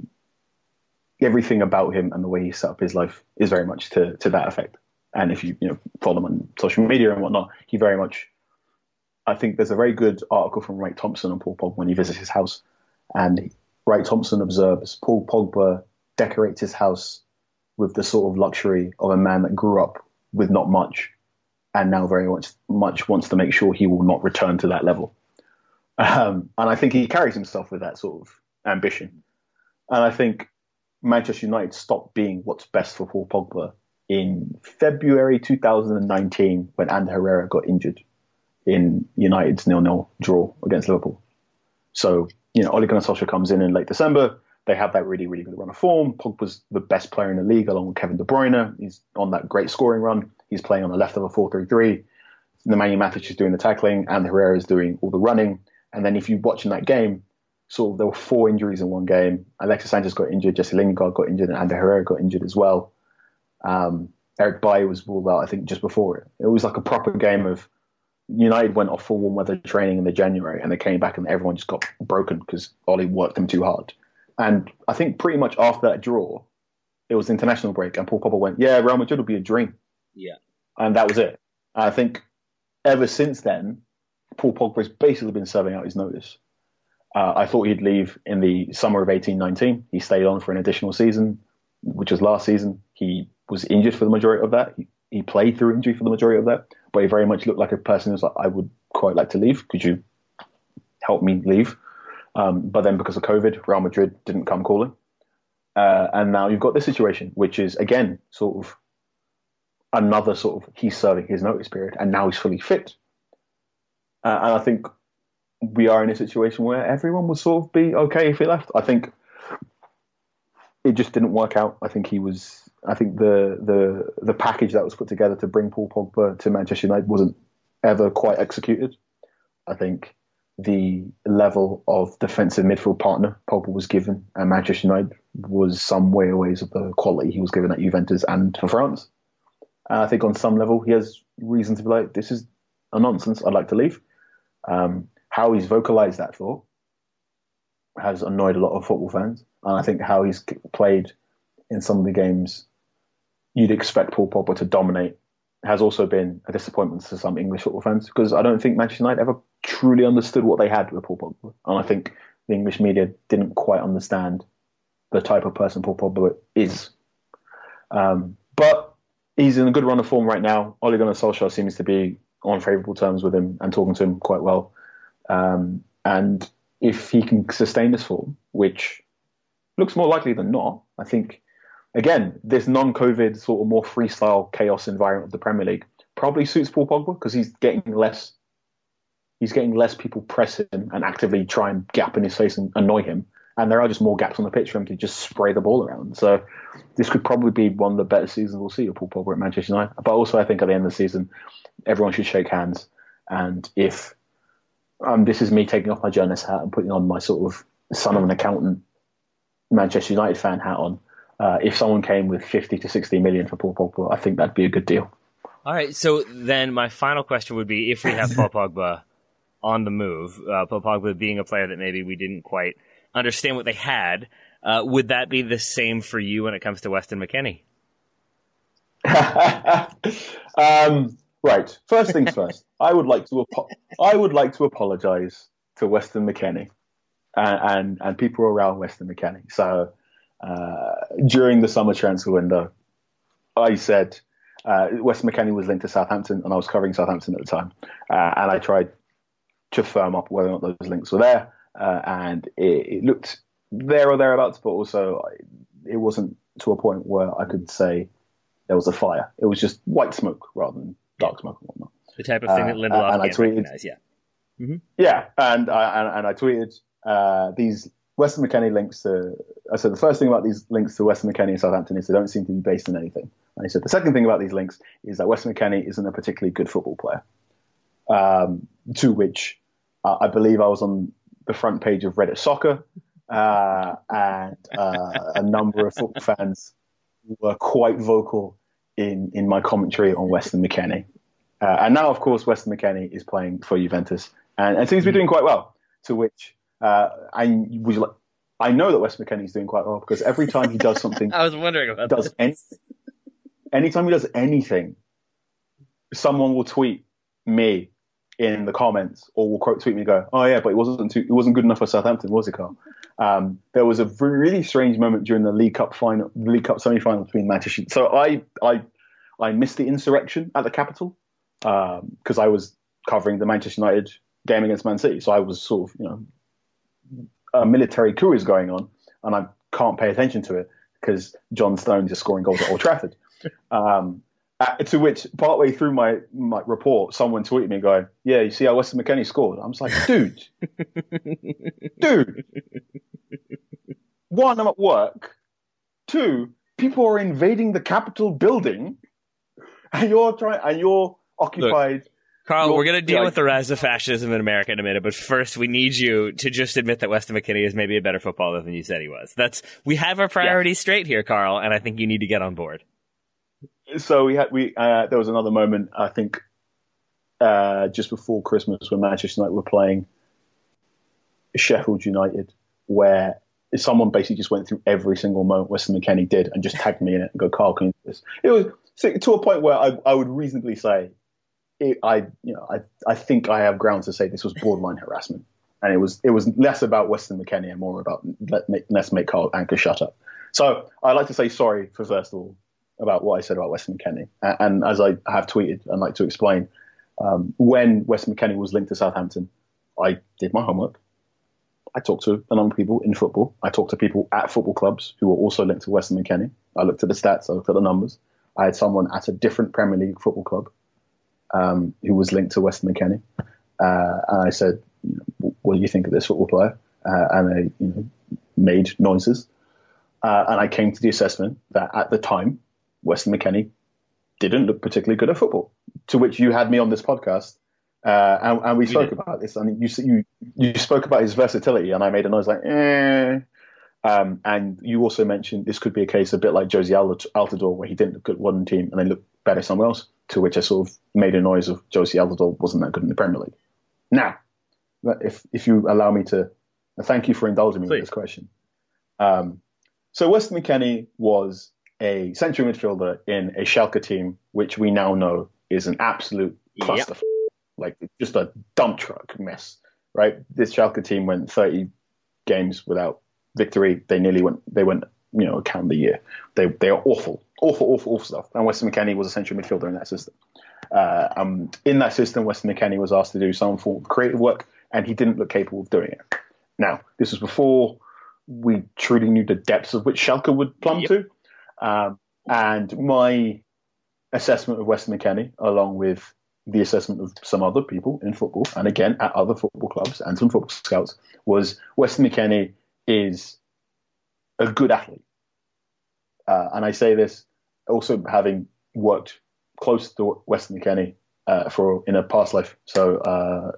everything about him and the way he set up his life is very much to that effect. And if you follow him on social media and whatnot, he very much, I think there's a very good article from Wright Thompson on Paul Pogba when he visits his house. And Wright Thompson observes Paul Pogba decorates his house with the sort of luxury of a man that grew up with not much and now very much wants to make sure he will not return to that level. And I think he carries himself with that sort of ambition. And I think Manchester United stopped being what's best for Paul Pogba in February 2019 when Ander Herrera got injured in United's 0-0 draw against Liverpool. So, Ole Gunnar Solskjaer comes in late December. They have that really, really good run of form. Pogba's the best player in the league along with Kevin De Bruyne. He's on that great scoring run. He's playing on the left of a 4-3-3. Nemanja Matic is doing the tackling and Herrera is doing all the running. And then if you watch in that game, there were 4 injuries in one game. Alexis Sanchez got injured, Jesse Lingard got injured, and Ander Herrera got injured as well. Eric Bailly was ruled out, I think, just before it. It was like a proper game of United went off for warm weather training in the January and they came back and everyone just got broken because Ole worked them too hard. And I think pretty much after that draw, it was international break and Paul Pogba went, Real Madrid will be a dream. Yeah. And that was it. I think ever since then, Paul Pogba has basically been serving out his notice. I thought he'd leave in the summer of 18-19. He stayed on for an additional season, which was last season. He was injured for the majority of that. He played through injury for the majority of that, but he very much looked like a person who's like, I would quite like to leave. Could you help me leave? But then because of COVID, Real Madrid didn't come calling. And now you've got this situation, which is, again, sort of another sort of he's serving his notice period and now he's fully fit. And I think we are in a situation where everyone would sort of be okay if he left. I think it just didn't work out. I think the package that was put together to bring Paul Pogba to Manchester United wasn't ever quite executed. I think the level of defensive midfield partner Pogba was given at Manchester United was some way away of the quality he was given at Juventus and for France. And I think on some level he has reason to be like, this is a nonsense, I'd like to leave. How he's vocalized that thought has annoyed a lot of football fans. And I think how he's played in some of the games you'd expect Paul Pogba to dominate has also been a disappointment to some English football fans because I don't think Manchester United ever truly understood what they had with Paul Pogba. And I think the English media didn't quite understand the type of person Paul Pogba is. But he's in a good run of form right now. Ole Gunnar Solskjaer seems to be on favourable terms with him and talking to him quite well. And if he can sustain this form, which looks more likely than not, I think, again, this non-COVID sort of more freestyle chaos environment of the Premier League probably suits Paul Pogba because he's getting less people press him and actively try and gap in his face and annoy him. And there are just more gaps on the pitch for him to just spray the ball around. So this could probably be one of the better seasons we'll see of Paul Pogba at Manchester United. But also I think at the end of the season, everyone should shake hands. And if this is me taking off my journalist hat and putting on my sort of son of an accountant Manchester United fan hat on, if someone came with 50 to 60 million for Paul Pogba, I think that'd be a good deal. All right. So then my final question would be, if we have Paul Pogba on the move, Paul Pogba being a player that maybe we didn't quite understand what they had, would that be the same for you when it comes to Weston McKennie? Right. First things first. I would like to apologise to Weston McKennie and people around Weston McKennie. So during the summer transfer window, I said Weston McKennie was linked to Southampton, and I was covering Southampton at the time, and I tried to firm up whether or not those links were there, and it looked there or thereabouts, but also it wasn't to a point where I could say there was a fire. It was just white smoke rather than dark smoke and whatnot. The type of thing that Lindelof and I can't tweeted, recognize, yeah. Mm-hmm. Yeah, and I tweeted these Weston McKennie links to. I said the first thing about these links to Weston McKennie and Southampton is they don't seem to be based on anything. And I said the second thing about these links is that Weston McKennie isn't a particularly good football player. To which I believe I was on the front page of Reddit Soccer, and a number of football fans were quite vocal in my commentary on Weston McKennie. And now, of course, Weston McKennie is playing for Juventus and seems to be doing quite well. To which I know that Weston McKennie is doing quite well because every time he does something, I was wondering about that. Anytime he does anything, someone will tweet me in the comments or will quote tweet me and go, "Oh yeah, but it wasn't good enough for Southampton, was it, Carl?" There was a really strange moment during the League Cup semi-final between Manchester. So I missed the insurrection at the Capitol because I was covering the Manchester United game against Man City. So I was sort of, a military coup is going on and I can't pay attention to it because John Stones is scoring goals at Old Trafford. To which, partway through my report, someone tweeted me going, "Yeah, you see how Weston McKennie scored?" I was like, dude. One, I'm at work. Two, people are invading the Capitol building, and you're occupied. Look, Carl, we're going to deal with the rise of fascism in America in a minute, but first we need you to just admit that Weston McKennie is maybe a better footballer than you said he was. We have our priorities straight here, Carl, and I think you need to get on board. So there was another moment, I think, just before Christmas when Manchester United were playing Sheffield United, where someone basically just went through every single moment Weston McKennie did and just tagged me in it and go, "Carl, can you do this?" It was to a point where I would reasonably say, I think I have grounds to say this was borderline harassment, and it was less about Weston McKennie and more about let's make Carl Anker shut up. So I'd like to say sorry for first of all about what I said about Weston McKennie, and as I have tweeted, I'd like to explain when Weston McKennie was linked to Southampton, I did my homework. I talked to a number of people in football. I talked to people at football clubs who were also linked to Weston McKennie. I looked at the stats. I looked at the numbers. I had someone at a different Premier League football club who was linked to Weston McKennie. And I said, "What do you think of this football player?" And they made noises. And I came to the assessment that at the time, Weston McKennie didn't look particularly good at football, to which you had me on this podcast. And we spoke about this. I mean, you spoke about his versatility, and I made a noise like, eh. And you also mentioned this could be a case a bit like Josie Altidore, where he didn't look good at one team and then looked better somewhere else, to which I sort of made a noise of Josie Altidore wasn't that good in the Premier League. Now, if you allow me to, thank you for indulging me with this question. So Weston McKennie was a central midfielder in a Schalke team, which we now know is an absolute cluster. Yep. Like just a dump truck mess, right? This Schalke team went 30 games without victory. They went, a calendar year. They are awful stuff. And Weston McKennie was a central midfielder in that system. In that system, Weston McKennie was asked to do some form of creative work, and he didn't look capable of doing it. Now, this was before we truly knew the depths of which Schalke would plumb to. And my assessment of Weston McKennie, along with the assessment of some other people in football, and again at other football clubs and some football scouts, was Weston McKennie is a good athlete. And I say this also having worked close to Weston McKennie in a past life. So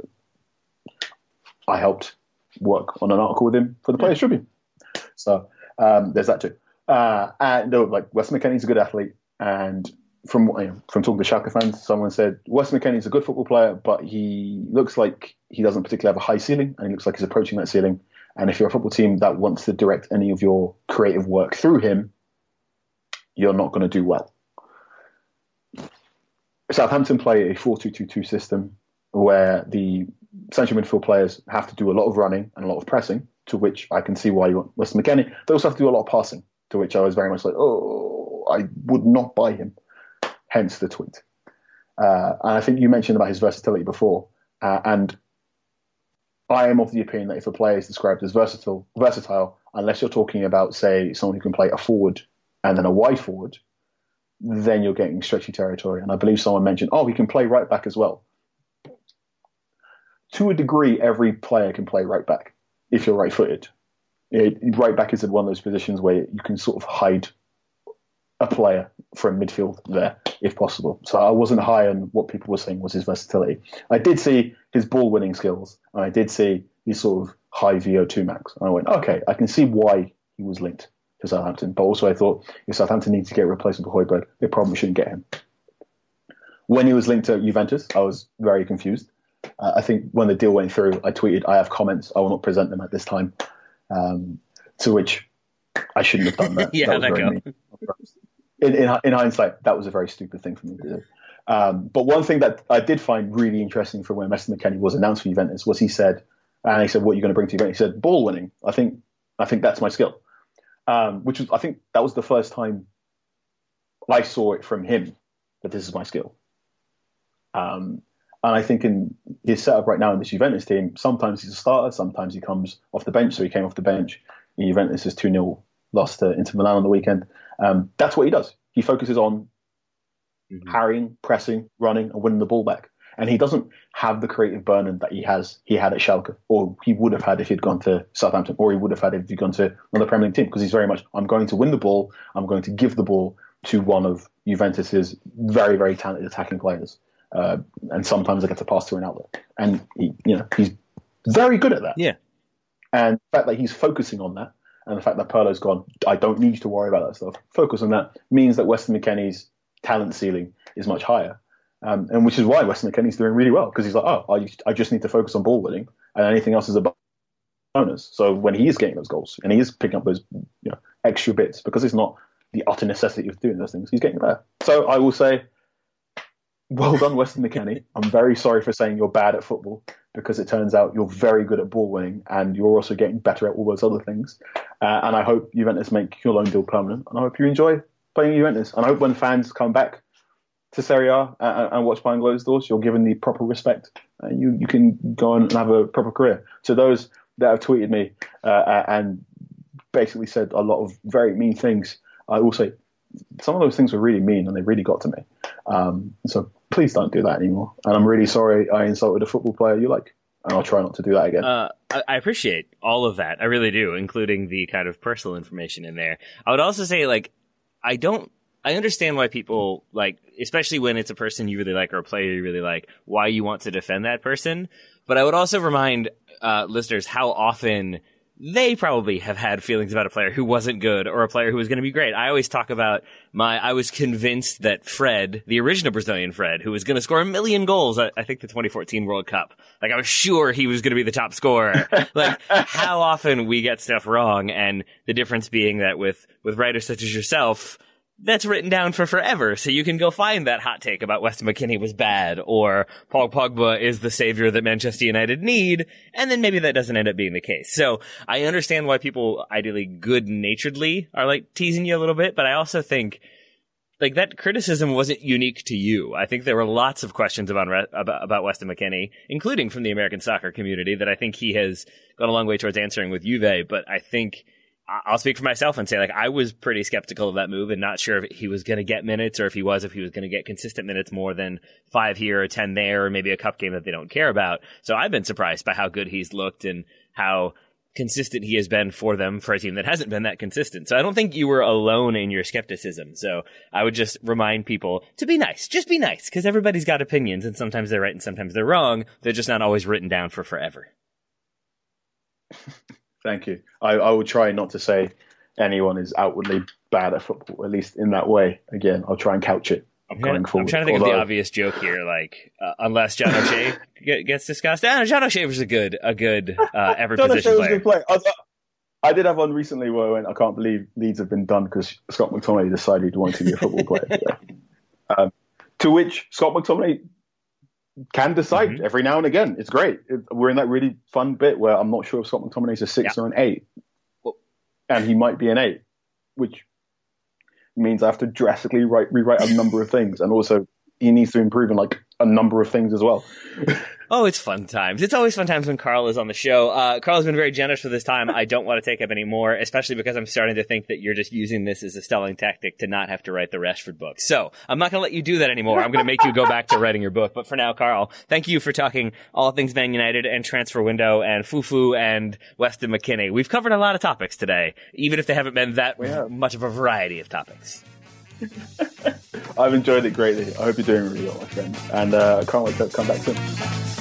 I helped work on an article with him for the Players Tribune. So there's that too. And Weston McKennie's a good athlete, and from talking to Schalke fans, someone said Weston McKennie's a good football player, but he looks like he doesn't particularly have a high ceiling, and he looks like he's approaching that ceiling. And if you're a football team that wants to direct any of your creative work through him, you're not going to do well. Southampton play a 4-2-2-2 system where the central midfield players have to do a lot of running and a lot of pressing, to which I can see why you want Weston McKennie. They also have to do a lot of passing, to which I was very much like, I would not buy him. Hence the tweet. And I think you mentioned about his versatility before. And I am of the opinion that if a player is described as versatile, unless you're talking about, say, someone who can play a forward and then a wide forward, then you're getting stretchy territory. And I believe someone mentioned, he can play right back as well. to a degree, every player can play right back if you're right-footed. Right back is one of those positions where you can sort of hide a player from midfield there, if possible. So I wasn't high on what people were saying was his versatility. I did see his ball-winning skills, and I did see his sort of high VO2 max. And I went, okay, I can see why he was linked to Southampton. But also I thought, if Southampton needs to get a replacement for Højbjerg, they probably shouldn't get him. When he was linked to Juventus, I was very confused. I think when the deal went through, I tweeted, I have comments, I will not present them at this time. To which I shouldn't have done that. Yeah, that was very mean. In hindsight, that was a very stupid thing for me to do. But one thing that I did find really interesting from when Weston McKennie was announced for Juventus was he said, what are you going to bring to Juventus? He said, ball winning. I think that's my skill. Which was, I think that was the first time I saw it from him that this is my skill. And I think in his setup right now in this Juventus team, sometimes he's a starter, sometimes he comes off the bench. So he came off the bench in Juventus' 2-0 loss to Inter Milan on the weekend. That's what he does. He focuses on harrying, pressing, running, and winning the ball back. And he doesn't have the creative burden that he had at Schalke, or he would have had if he'd gone to Southampton, or he would have had if he'd gone to another Premier League team, because he's very much, I'm going to win the ball, I'm going to give the ball to one of Juventus's very, very talented attacking players. And sometimes I get to pass through an outlet. And he's very good at that. Yeah. And the fact that he's focusing on that, and the fact that Pirlo's gone, I don't need you to worry about that stuff, focus on that, means that Weston McKennie's talent ceiling is much higher. And which is why Weston McKennie's doing really well, because he's like, I just need to focus on ball winning, and anything else is a bonus. So when he is getting those goals, and he is picking up those extra bits, because it's not the utter necessity of doing those things, he's getting better. So I will say, well done, Weston McKennie. I'm very sorry for saying you're bad at football, because it turns out you're very good at ball winning, and you're also getting better at all those other things. And I hope Juventus make your loan deal permanent, and I hope you enjoy playing Juventus. And I hope when fans come back to Serie A and watch behind closed doors, you're given the proper respect, and you can go on and have a proper career. To those that have tweeted me and basically said a lot of very mean things, I will say some of those things were really mean, and they really got to me. So please don't do that anymore. And I'm really sorry I insulted a football player you like, and I'll try not to do that again. I appreciate all of that. I really do, including the kind of personal information in there. I would also say, I understand why people, especially when it's a person you really like or a player you really like, why you want to defend that person. But I would also remind listeners how often they probably have had feelings about a player who wasn't good or a player who was going to be great. I always talk about I was convinced that Fred, the original Brazilian Fred, who was going to score 1 million goals, I think the 2014 World Cup, I was sure he was going to be the top scorer. How often we get stuff wrong, and the difference being that with writers such as yourself, that's written down for forever, so you can go find that hot take about Weston McKennie was bad, or Paul Pogba is the savior that Manchester United need, and then maybe that doesn't end up being the case. So I understand why people ideally good-naturedly are teasing you a little bit, but I also think that criticism wasn't unique to you. I think there were lots of questions about Weston McKennie, including from the American soccer community, that I think he has gone a long way towards answering with Juve, but I think I'll speak for myself and say, I was pretty skeptical of that move and not sure if he was going to get minutes, or if he was going to get consistent minutes more than 5 here or 10 there, or maybe a cup game that they don't care about. So I've been surprised by how good he's looked and how consistent he has been for them, for a team that hasn't been that consistent. So I don't think you were alone in your skepticism. So I would just remind people to be nice. Just be nice, because everybody's got opinions, and sometimes they're right and sometimes they're wrong. They're just not always written down for forever. Thank you. I will try not to say anyone is outwardly bad at football, at least in that way. Again, I'll try and couch it going forward. I'm trying to think of the obvious joke here, unless John O'Shea gets discussed. John O'Shea was a good every John position O'Shea was player. a good player. I did have one recently where I went, I can't believe Leeds have been done because Scott McTominay decided he wanted to be a football player. To which Scott McTominay can decide every now and again. It's great. We're in that really fun bit where I'm not sure if Scott McTominay's a 6 or an 8. And he might be an 8, which means I have to drastically rewrite a number of things. And also, he needs to improve in a number of things as well. Oh, it's fun times. It's always fun times when Carl is on the show. Carl has been very generous with his time. I don't want to take up any more, especially because I'm starting to think that you're just using this as a selling tactic to not have to write the Rashford book. So I'm not going to let you do that anymore. I'm going to make you go back to writing your book. But for now, Carl, thank you for talking all things Man United and transfer window and Fufu and Weston McKennie. We've covered a lot of topics today, even if they haven't been that much of a variety of topics. I've enjoyed it greatly. I hope you're doing really well, my friend. And I can't wait to come back soon.